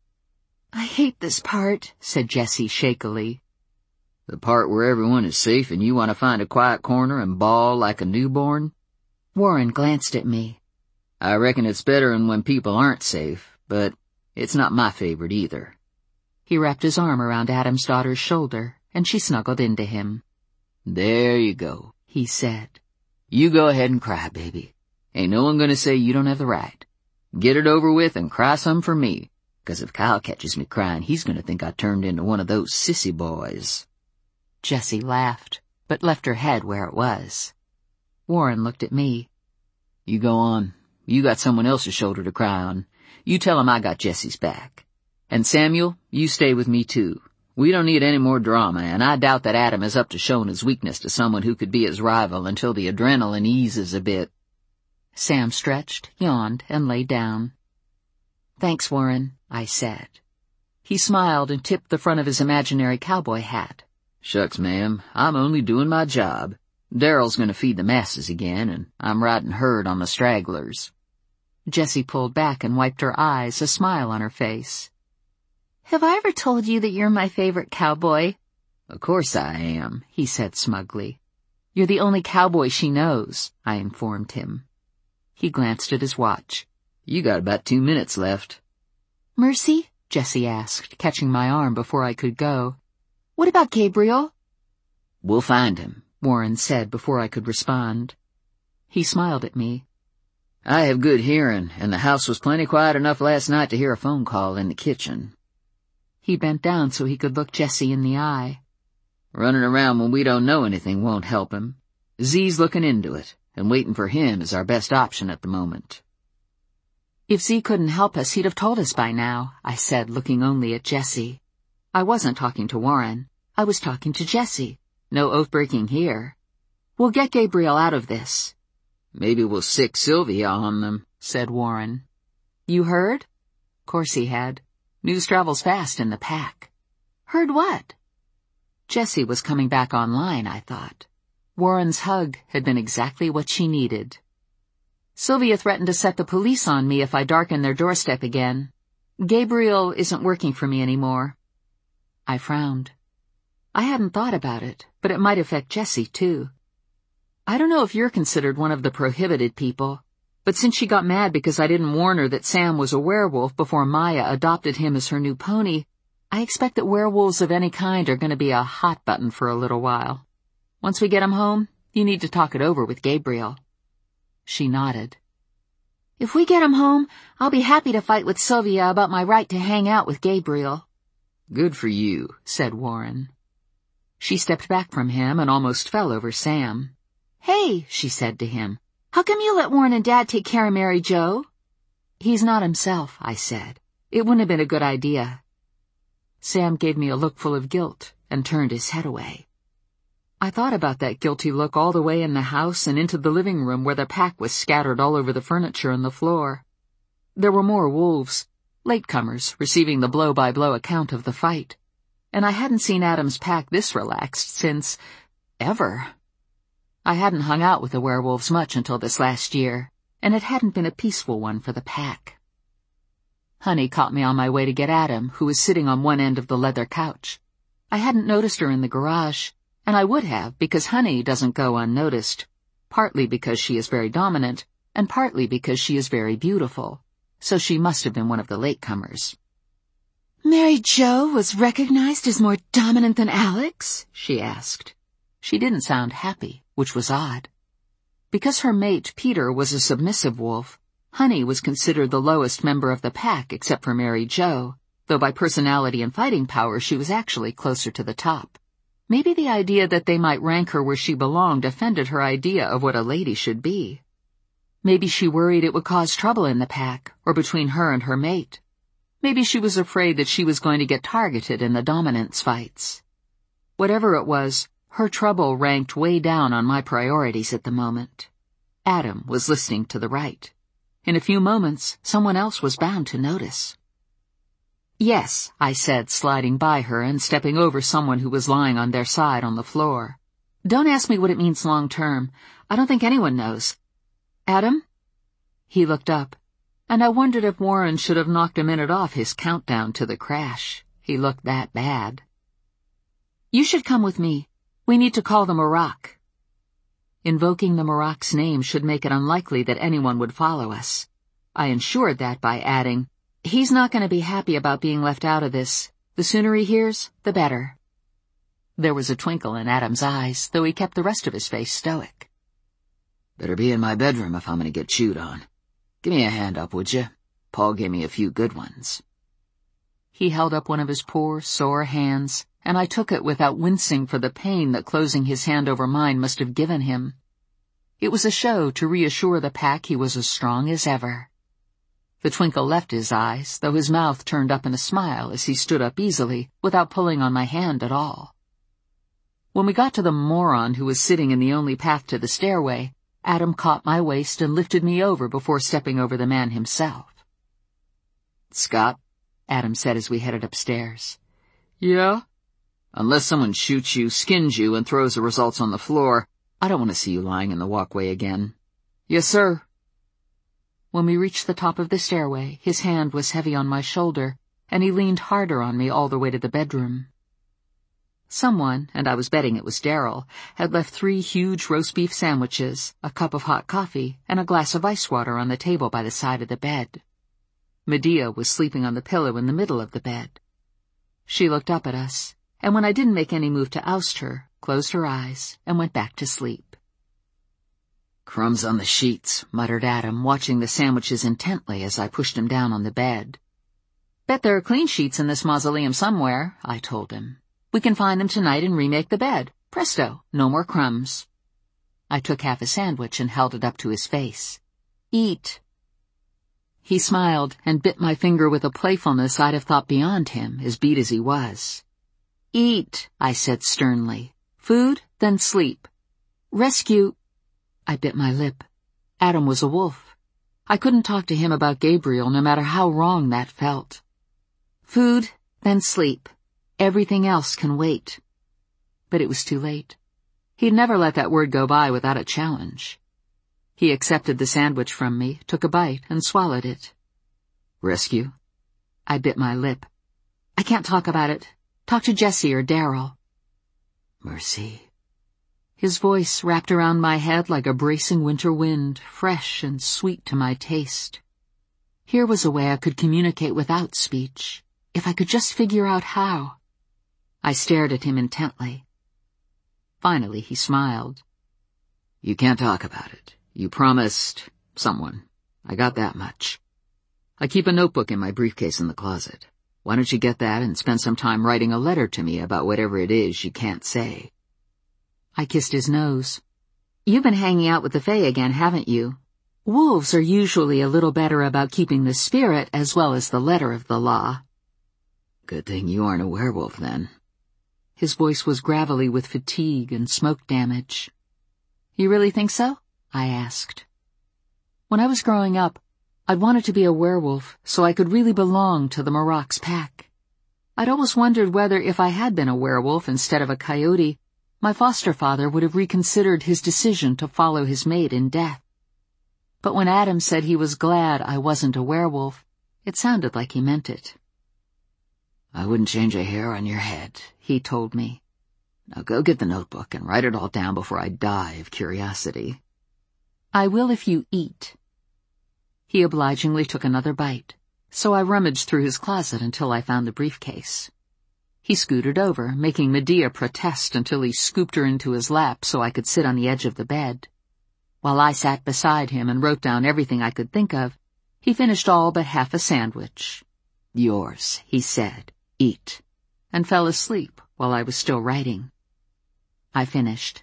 I hate this part, said Jessie shakily. The part where everyone is safe and you want to find a quiet corner and bawl like a newborn? Warren glanced at me. I reckon it's better than when people aren't safe, but it's not my favorite either. He wrapped his arm around Adam's daughter's shoulder, and she snuggled into him. There you go, he said. You go ahead and cry, baby. Ain't no one gonna say you don't have the right. Get it over with and cry some for me, 'cause if Kyle catches me crying, he's gonna think I turned into one of those sissy boys. Jessie laughed, but left her head where it was. Warren looked at me. You go on. You got someone else's shoulder to cry on. You tell him I got Jessie's back. And Samuel, you stay with me too. We don't need any more drama, and I doubt that Adam is up to showing his weakness to someone who could be his rival until the adrenaline eases a bit. Sam stretched, yawned, and lay down. Thanks, Warren, I said. He smiled and tipped the front of his imaginary cowboy hat. Shucks, ma'am, I'm only doing my job. Daryl's gonna feed the masses again, and I'm riding herd on the stragglers. Jessie pulled back and wiped her eyes, a smile on her face. Have I ever told you that you're my favorite cowboy? Of course I am, he said smugly. You're the only cowboy she knows, I informed him. He glanced at his watch. You got about 2 minutes left. Mercy? Jessie asked, catching my arm before I could go. What about Gabriel? We'll find him, Warren said before I could respond. He smiled at me. I have good hearing, and the house was plenty quiet enough last night to hear a phone call in the kitchen. He bent down so he could look Jessie in the eye. Running around when we don't know anything won't help him. Z's looking into it, and waiting for him is our best option at the moment. If Z couldn't help us, he'd have told us by now, I said, looking only at Jessie. I wasn't talking to Warren. I was talking to Jessie. No oath-breaking here. We'll get Gabriel out of this. Maybe we'll sick Sylvia on them, said Warren. You heard? Course he had. News travels fast in the pack. Heard what? Jessie was coming back online, I thought. Warren's hug had been exactly what she needed. Sylvia threatened to set the police on me if I darkened their doorstep again. Gabriel isn't working for me anymore. I frowned. I hadn't thought about it, but it might affect Jessie, too. I don't know if you're considered one of the prohibited people, but since she got mad because I didn't warn her that Sam was a werewolf before Maya adopted him as her new pony, I expect that werewolves of any kind are going to be a hot button for a little while. Once we get him home, you need to talk it over with Gabriel. She nodded. If we get him home, I'll be happy to fight with Sylvia about my right to hang out with Gabriel. Good for you, said Warren. She stepped back from him and almost fell over Sam. Hey, she said to him, How come you let Warren and Dad take care of Mary Jo? He's not himself, I said. It wouldn't have been a good idea. Sam gave me a look full of guilt and turned his head away. I thought about that guilty look all the way in the house and into the living room where the pack was scattered all over the furniture and the floor. There were more wolves, latecomers receiving the blow-by-blow account of the fight, and I hadn't seen Adam's pack this relaxed since ever. I hadn't hung out with the werewolves much until this last year, and it hadn't been a peaceful one for the pack. Honey caught me on my way to get Adam, who was sitting on one end of the leather couch. I hadn't noticed her in the garage, and I would have because Honey doesn't go unnoticed, partly because she is very dominant, and partly because she is very beautiful, so she must have been one of the latecomers. Mary Jo was recognized as more dominant than Alex? She asked. She didn't sound happy, which was odd. Because her mate, Peter, was a submissive wolf, Honey was considered the lowest member of the pack except for Mary Jo, though by personality and fighting power she was actually closer to the top. Maybe the idea that they might rank her where she belonged offended her idea of what a lady should be. Maybe she worried it would cause trouble in the pack, or between her and her mate. Maybe she was afraid that she was going to get targeted in the dominance fights. Whatever it was, her trouble ranked way down on my priorities at the moment. Adam was listening to the right. In a few moments, someone else was bound to notice. Yes, I said, sliding by her and stepping over someone who was lying on their side on the floor. Don't ask me what it means long term. I don't think anyone knows. Adam? He looked up, and I wondered if Warren should have knocked a minute off his countdown to the crash. He looked that bad. You should come with me. We need to call the Marak. Invoking the Marak's name should make it unlikely that anyone would follow us. I ensured that by adding, he's not going to be happy about being left out of this. The sooner he hears, the better. There was a twinkle in Adam's eyes, though he kept the rest of his face stoic. Better be in my bedroom if I'm going to get chewed on. Give me a hand up, would you? Paul gave me a few good ones. He held up one of his poor, sore hands, and I took it without wincing for the pain that closing his hand over mine must have given him. It was a show to reassure the pack he was as strong as ever. The twinkle left his eyes, though his mouth turned up in a smile as he stood up easily, without pulling on my hand at all. When we got to the moron who was sitting in the only path to the stairway, Adam caught my waist and lifted me over before stepping over the man himself. Scott, Adam said as we headed upstairs. Yeah? Unless someone shoots you, skins you, and throws the results on the floor, I don't want to see you lying in the walkway again. Yes, sir. When we reached the top of the stairway, his hand was heavy on my shoulder, and he leaned harder on me all the way to the bedroom. Someone, and I was betting it was Daryl, had left 3 huge roast beef sandwiches, a cup of hot coffee, and a glass of ice water on the table by the side of the bed. Medea was sleeping on the pillow in the middle of the bed. She looked up at us, and when I didn't make any move to oust her, closed her eyes and went back to sleep. Crumbs on the sheets, muttered Adam, watching the sandwiches intently as I pushed him down on the bed. Bet there are clean sheets in this mausoleum somewhere, I told him. We can find them tonight and remake the bed. Presto, no more crumbs. I took half a sandwich and held it up to his face. Eat. He smiled and bit my finger with a playfulness I'd have thought beyond him, as beat as he was. Eat, I said sternly. Food, then sleep. Rescue. I bit my lip. Adam was a wolf. I couldn't talk to him about Gabriel, no matter how wrong that felt. Food, then sleep. Everything else can wait. But it was too late. He'd never let that word go by without a challenge. He accepted the sandwich from me, took a bite, and swallowed it. Rescue? I bit my lip. I can't talk about it. Talk to Jesse or Daryl. Mercy. His voice wrapped around my head like a bracing winter wind, fresh and sweet to my taste. Here was a way I could communicate without speech, if I could just figure out how. I stared at him intently. Finally, he smiled. You can't talk about it. You promised someone. I got that much. I keep a notebook in my briefcase in the closet. Why don't you get that and spend some time writing a letter to me about whatever it is you can't say? I kissed his nose. You've been hanging out with the Fae again, haven't you? Wolves are usually a little better about keeping the spirit as well as the letter of the law. Good thing you aren't a werewolf, then. His voice was gravelly with fatigue and smoke damage. You really think so? I asked. When I was growing up, I'd wanted to be a werewolf so I could really belong to the Maraks pack. I'd always wondered whether if I had been a werewolf instead of a coyote, my foster father would have reconsidered his decision to follow his mate in death. But when Adam said he was glad I wasn't a werewolf, it sounded like he meant it. I wouldn't change a hair on your head, he told me. Now go get the notebook and write it all down before I die of curiosity. I will if you eat. He obligingly took another bite, so I rummaged through his closet until I found the briefcase. He scooted over, making Medea protest until he scooped her into his lap so I could sit on the edge of the bed. While I sat beside him and wrote down everything I could think of, he finished all but half a sandwich. Yours, he said. Eat. And fell asleep while I was still writing. I finished.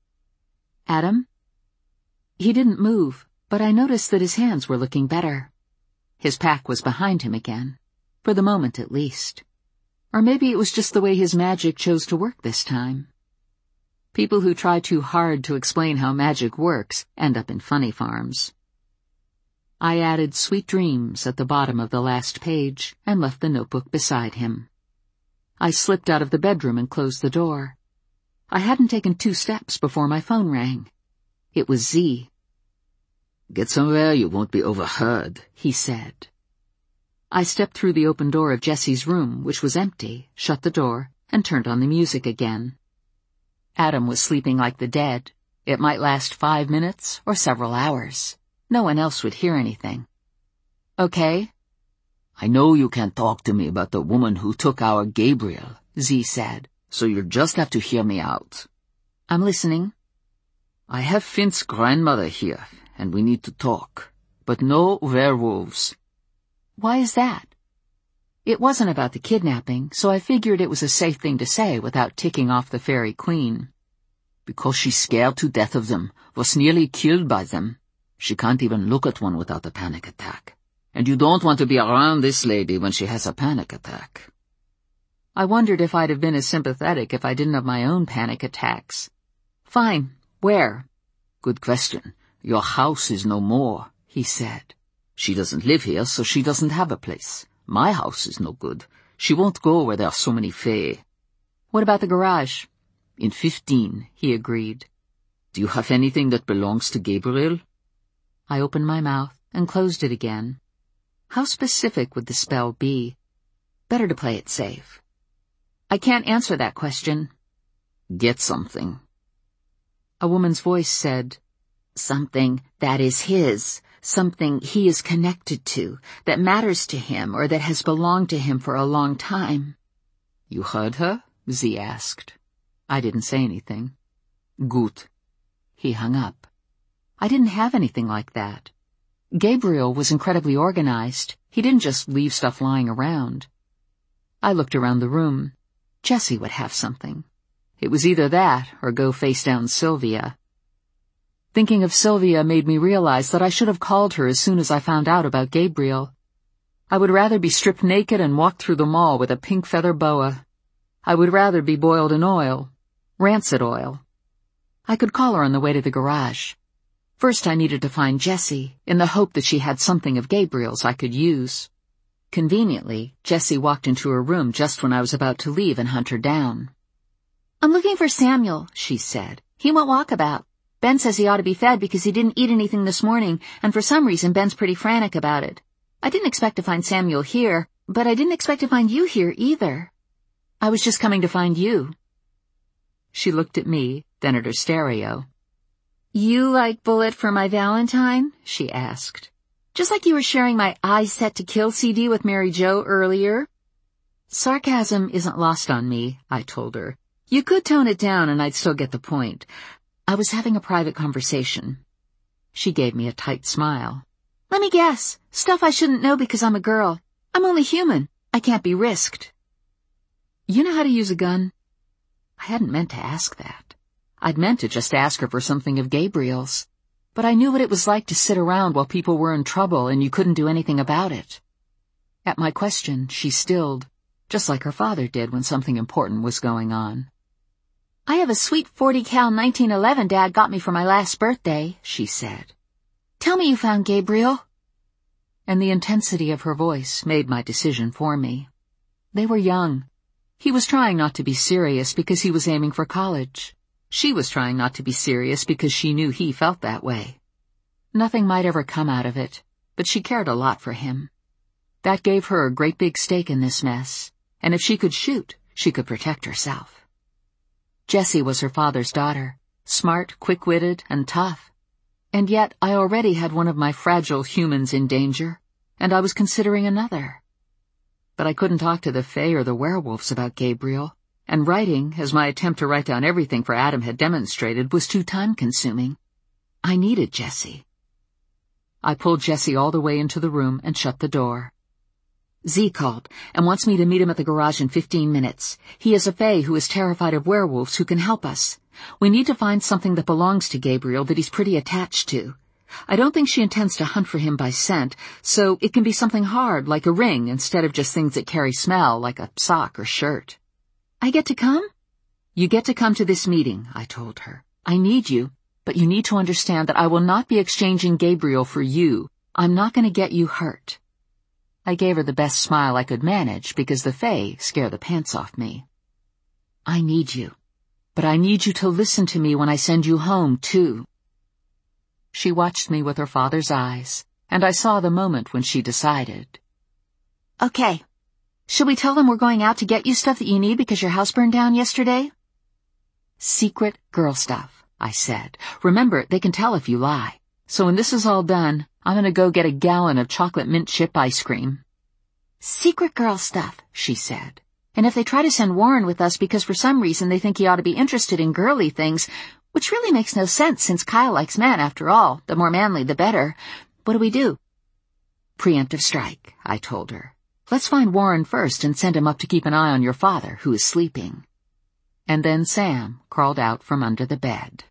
Adam? He didn't move, but I noticed that his hands were looking better. His pack was behind him again, for the moment at least. Or maybe it was just the way his magic chose to work this time. People who try too hard to explain how magic works end up in funny farms. I added sweet dreams at the bottom of the last page and left the notebook beside him. I slipped out of the bedroom and closed the door. I hadn't taken 2 steps before my phone rang. It was Z. Get somewhere you won't be overheard, he said. I stepped through the open door of Jessie's room, which was empty, shut the door, and turned on the music again. Adam was sleeping like the dead. It might last 5 minutes or several hours. No one else would hear anything. Okay? I know you can't talk to me about the woman who took our Gabriel, Z said, so you'll just have to hear me out. I'm listening. I have Finn's grandmother here, and we need to talk. But no werewolves. Why is that? It wasn't about the kidnapping, so I figured it was a safe thing to say without ticking off the fairy queen. Because she's scared to death of them, was nearly killed by them. She can't even look at one without a panic attack. And you don't want to be around this lady when she has a panic attack. I wondered if I'd have been as sympathetic if I didn't have my own panic attacks. Fine. Where? Good question. Your house is no more, he said. She doesn't live here, so she doesn't have a place. My house is no good. She won't go where there are so many fae. What about the garage? In 15, he agreed. Do you have anything that belongs to Gabriel? I opened my mouth and closed it again. How specific would the spell be? Better to play it safe. I can't answer that question. Get something. A woman's voice said, something that is his, something he is connected to, that matters to him or that has belonged to him for a long time. You heard her? Z asked. I didn't say anything. Good. He hung up. I didn't have anything like that. Gabriel was incredibly organized. He didn't just leave stuff lying around. I looked around the room. Jessie would have something. It was either that or go face down Sylvia. Thinking of Sylvia made me realize that I should have called her as soon as I found out about Gabriel. I would rather be stripped naked and walk through the mall with a pink feather boa. I would rather be boiled in oil. Rancid oil. I could call her on the way to the garage. First I needed to find Jessie, in the hope that she had something of Gabriel's I could use. Conveniently, Jessie walked into her room just when I was about to leave and hunt her down. "I'm looking for Samuel," she said. "He went walkabout. Ben says he ought to be fed because he didn't eat anything this morning, and for some reason Ben's pretty frantic about it. I didn't expect to find Samuel here, but I didn't expect to find you here either. I was just coming to find you." She looked at me, then at her stereo. "You like Bullet for My Valentine?" she asked. "Just like you were sharing my Eyes Set to Kill CD with Mary Jo earlier." Sarcasm isn't lost on me, I told her. You could tone it down and I'd still get the point. I was having a private conversation. She gave me a tight smile. "Let me guess. Stuff I shouldn't know because I'm a girl. I'm only human. I can't be risked." "You know how to use a gun?" I hadn't meant to ask that. I'd meant to just ask her for something of Gabriel's, but I knew what it was like to sit around while people were in trouble and you couldn't do anything about it. At my question, she stilled, just like her father did when something important was going on. I have a sweet 40 cal 1911 Dad got me for my last birthday, she said. Tell me you found Gabriel. And the intensity of her voice made my decision for me. They were young. He was trying not to be serious because he was aiming for college. She was trying not to be serious because she knew he felt that way. Nothing might ever come out of it, but she cared a lot for him. That gave her a great big stake in this mess, and if she could shoot, she could protect herself. Jessie was her father's daughter, smart, quick-witted, and tough. And yet I already had one of my fragile humans in danger, and I was considering another. But I couldn't talk to the Fae or the werewolves about Gabriel, and writing, as my attempt to write down everything for Adam had demonstrated, was too time-consuming. I needed Jessie. I pulled Jessie all the way into the room and shut the door. Z called and wants me to meet him at the garage in 15 minutes. He is a Fae who is terrified of werewolves who can help us. We need to find something that belongs to Gabriel that he's pretty attached to. I don't think she intends to hunt for him by scent, so it can be something hard like a ring instead of just things that carry smell like a sock or shirt. I get to come? You get to come to this meeting, I told her. I need you, but you need to understand that I will not be exchanging Gabriel for you. I'm not going to get you hurt. I gave her the best smile I could manage because the Fae scare the pants off me. I need you, but I need you to listen to me when I send you home, too. She watched me with her father's eyes, and I saw the moment when she decided. Okay. Should we tell them we're going out to get you stuff that you need because your house burned down yesterday? Secret girl stuff, I said. Remember, they can tell if you lie. So when this is all done, I'm going to go get a gallon of chocolate mint chip ice cream. Secret girl stuff, she said. And if they try to send Warren with us because for some reason they think he ought to be interested in girly things, which really makes no sense since Kyle likes men after all, the more manly the better, what do we do? Preemptive strike, I told her. Let's find Warren first and send him up to keep an eye on your father, who is sleeping. And then Sam crawled out from under the bed.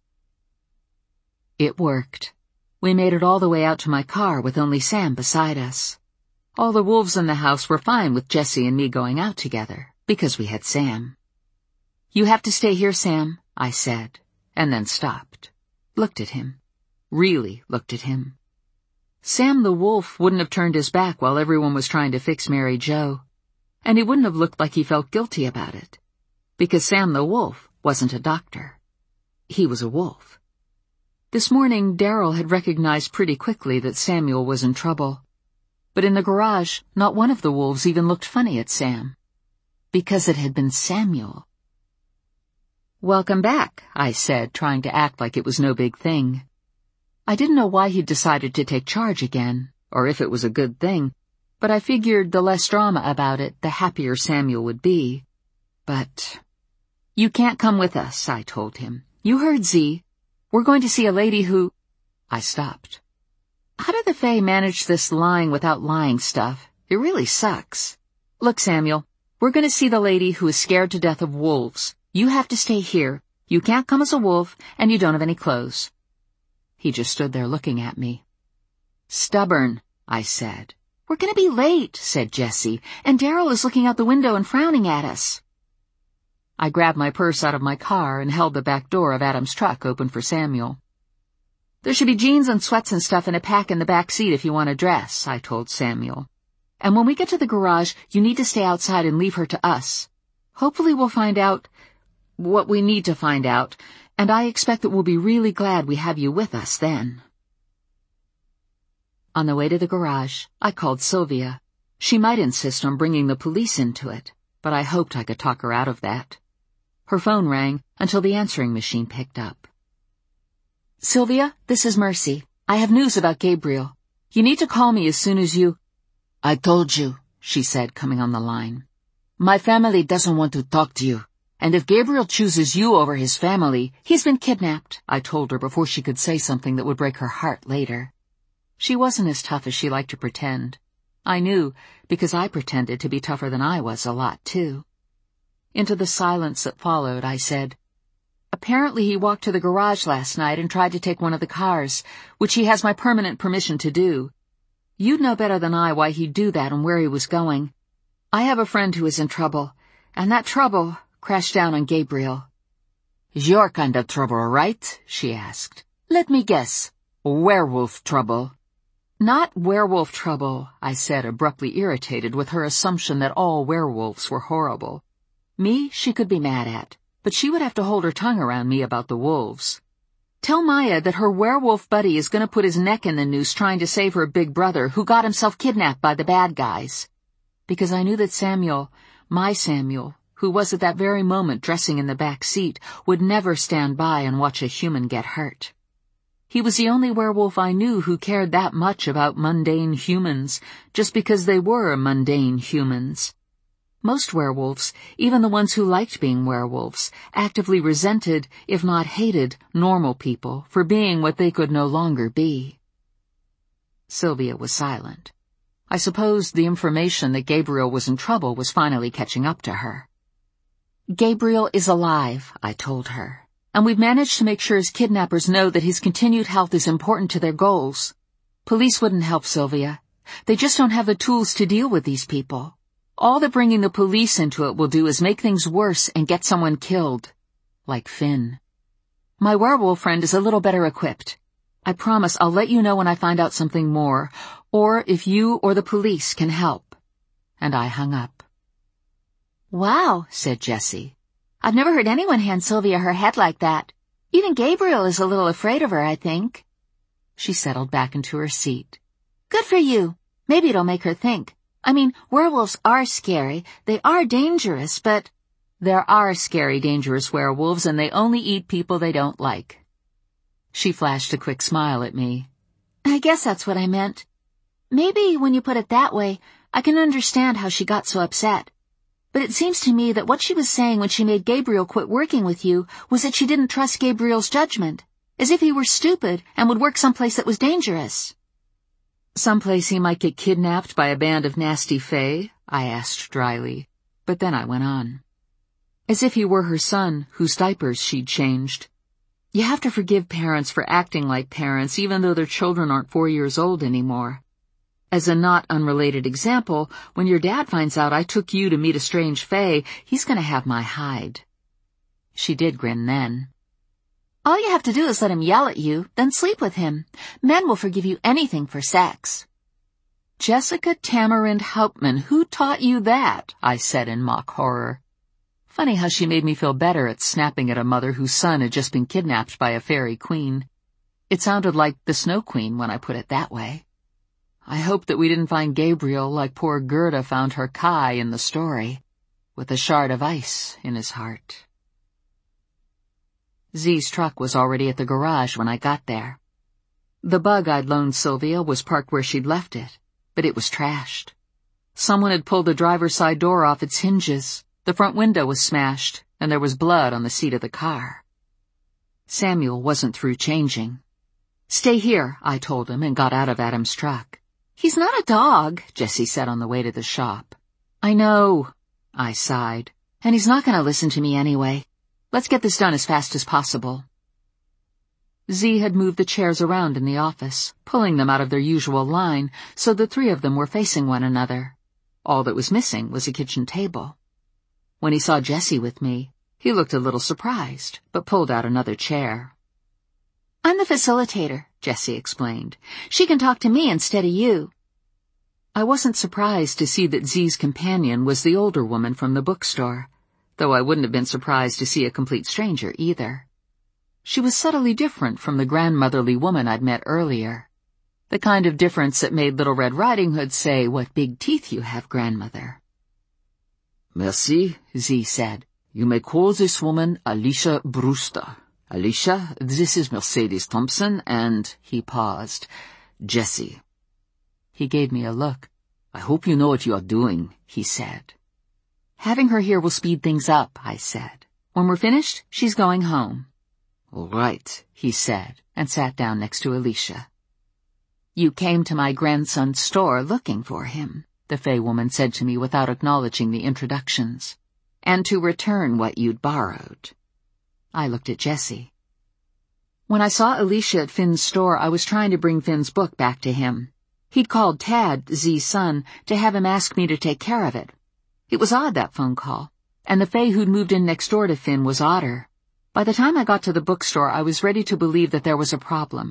It worked. We made it all the way out to my car with only Sam beside us. All the wolves in the house were fine with Jessie and me going out together, because we had Sam. You have to stay here, Sam, I said, and then stopped. Looked at him. Really looked at him. Sam the wolf wouldn't have turned his back while everyone was trying to fix Mary Jo, and he wouldn't have looked like he felt guilty about it, because Sam the wolf wasn't a doctor. He was a wolf. This morning, Daryl had recognized pretty quickly that Samuel was in trouble. But in the garage, not one of the wolves even looked funny at Sam. Because it had been Samuel. Welcome back, I said, trying to act like it was no big thing. I didn't know why he'd decided to take charge again, or if it was a good thing, but I figured the less drama about it, the happier Samuel would be. But, you can't come with us, I told him. You heard Z. We're going to see a lady who... I stopped. How do the Fae manage this lying without lying stuff? It really sucks. Look, Samuel, we're going to see the lady who is scared to death of wolves. You have to stay here. You can't come as a wolf, and you don't have any clothes. He just stood there looking at me. Stubborn, I said. We're going to be late, said Jessie, and Daryl is looking out the window and frowning at us. I grabbed my purse out of my car and held the back door of Adam's truck open for Samuel. There should be jeans and sweats and stuff in a pack in the back seat if you want to dress, I told Samuel. And when we get to the garage, you need to stay outside and leave her to us. Hopefully we'll find out what we need to find out, and I expect that we'll be really glad we have you with us then. On the way to the garage, I called Sylvia. She might insist on bringing the police into it, but I hoped I could talk her out of that. Her phone rang until the answering machine picked up. Sylvia, this is Mercy. I have news about Gabriel. You need to call me as soon as you... I told you, she said, coming on the line. My family doesn't want to talk to you. And if Gabriel chooses you over his family, he's been kidnapped, I told her before she could say something that would break her heart later. She wasn't as tough as she liked to pretend. I knew, because I pretended to be tougher than I was a lot, too. Into the silence that followed, I said, Apparently he walked to the garage last night and tried to take one of the cars, which he has my permanent permission to do. You'd know better than I why he'd do that and where he was going. I have a friend who is in trouble, and that trouble crashed down on Gabriel. Your kind of trouble, right? She asked. Let me guess. Werewolf trouble. Not werewolf trouble, I said, abruptly irritated with her assumption that all werewolves were horrible. Me, she could be mad at, but she would have to hold her tongue around me about the wolves. Tell Maya that her werewolf buddy is going to put his neck in the noose trying to save her big brother who got himself kidnapped by the bad guys. Because I knew that Samuel, my Samuel, who was at that very moment dressing in the back seat, would never stand by and watch a human get hurt. He was the only werewolf I knew who cared that much about mundane humans, just because they were mundane humans. Most werewolves, even the ones who liked being werewolves, actively resented, if not hated, normal people for being what they could no longer be. Sylvia was silent. I supposed the information that Gabriel was in trouble was finally catching up to her. Gabriel is alive, I told her, and we've managed to make sure his kidnappers know that his continued health is important to their goals. Police wouldn't help, Sylvia. They just don't have the tools to deal with these people. All that bringing the police into it will do is make things worse and get someone killed. Like Finn. My werewolf friend is a little better equipped. I promise I'll let you know when I find out something more, or if you or the police can help. And I hung up. Wow, said Jessie. I've never heard anyone hand Sylvia her head like that. Even Gabriel is a little afraid of her, I think. She settled back into her seat. Good for you. Maybe it'll make her think. I mean, werewolves are scary. They are dangerous, but there are scary, dangerous werewolves, and they only eat people they don't like. She flashed a quick smile at me. I guess that's what I meant. Maybe when you put it that way, I can understand how she got so upset. But it seems to me that what she was saying when she made Gabriel quit working with you was that she didn't trust Gabriel's judgment, as if he were stupid and would work someplace that was dangerous. Someplace he might get kidnapped by a band of nasty fae? I asked dryly, but then I went on. As if he were her son, whose diapers she'd changed. You have to forgive parents for acting like parents even though their children aren't 4 years old anymore. As a not unrelated example, when your dad finds out I took you to meet a strange fae, he's going to have my hide. She did grin then. All you have to do is let him yell at you, then sleep with him. Men will forgive you anything for sex. Jessica Tamarind Hauptman, who taught you that? I said in mock horror. Funny how she made me feel better at snapping at a mother whose son had just been kidnapped by a fairy queen. It sounded like the Snow Queen when I put it that way. I hoped that we didn't find Gabriel like poor Gerda found her Kai in the story, with a shard of ice in his heart. Z's truck was already at the garage when I got there. The Bug I'd loaned Sylvia was parked where she'd left it, but it was trashed. Someone had pulled the driver's side door off its hinges, the front window was smashed, and there was blood on the seat of the car. Samuel wasn't through changing. Stay here, I told him, and got out of Adam's truck. He's not a dog, Jessie said on the way to the shop. I know, I sighed, and he's not going to listen to me anyway. Let's get this done as fast as possible. Z had moved the chairs around in the office, pulling them out of their usual line, so the three of them were facing one another. All that was missing was a kitchen table. When he saw Jessie with me, he looked a little surprised, but pulled out another chair. I'm the facilitator, Jessie explained. She can talk to me instead of you. I wasn't surprised to see that Z's companion was the older woman from the bookstore, though I wouldn't have been surprised to see a complete stranger either. She was subtly different from the grandmotherly woman I'd met earlier. The kind of difference that made Little Red Riding Hood say, "What big teeth you have, grandmother." Merci, Z said. You may call this woman Alicia Brewster. Alicia, this is Mercedes Thompson, and, he paused, Jessie. He gave me a look. I hope you know what you are doing, he said. Having her here will speed things up, I said. When we're finished, she's going home. All right, he said, and sat down next to Alicia. You came to my grandson's store looking for him, the Fey woman said to me without acknowledging the introductions, and to return what you'd borrowed. I looked at Jessie. When I saw Alicia at Finn's store, I was trying to bring Finn's book back to him. He'd called Tad, Z's son, to have him ask me to take care of it. It was odd, that phone call, and the Fae who'd moved in next door to Finn was odder. By the time I got to the bookstore, I was ready to believe that there was a problem.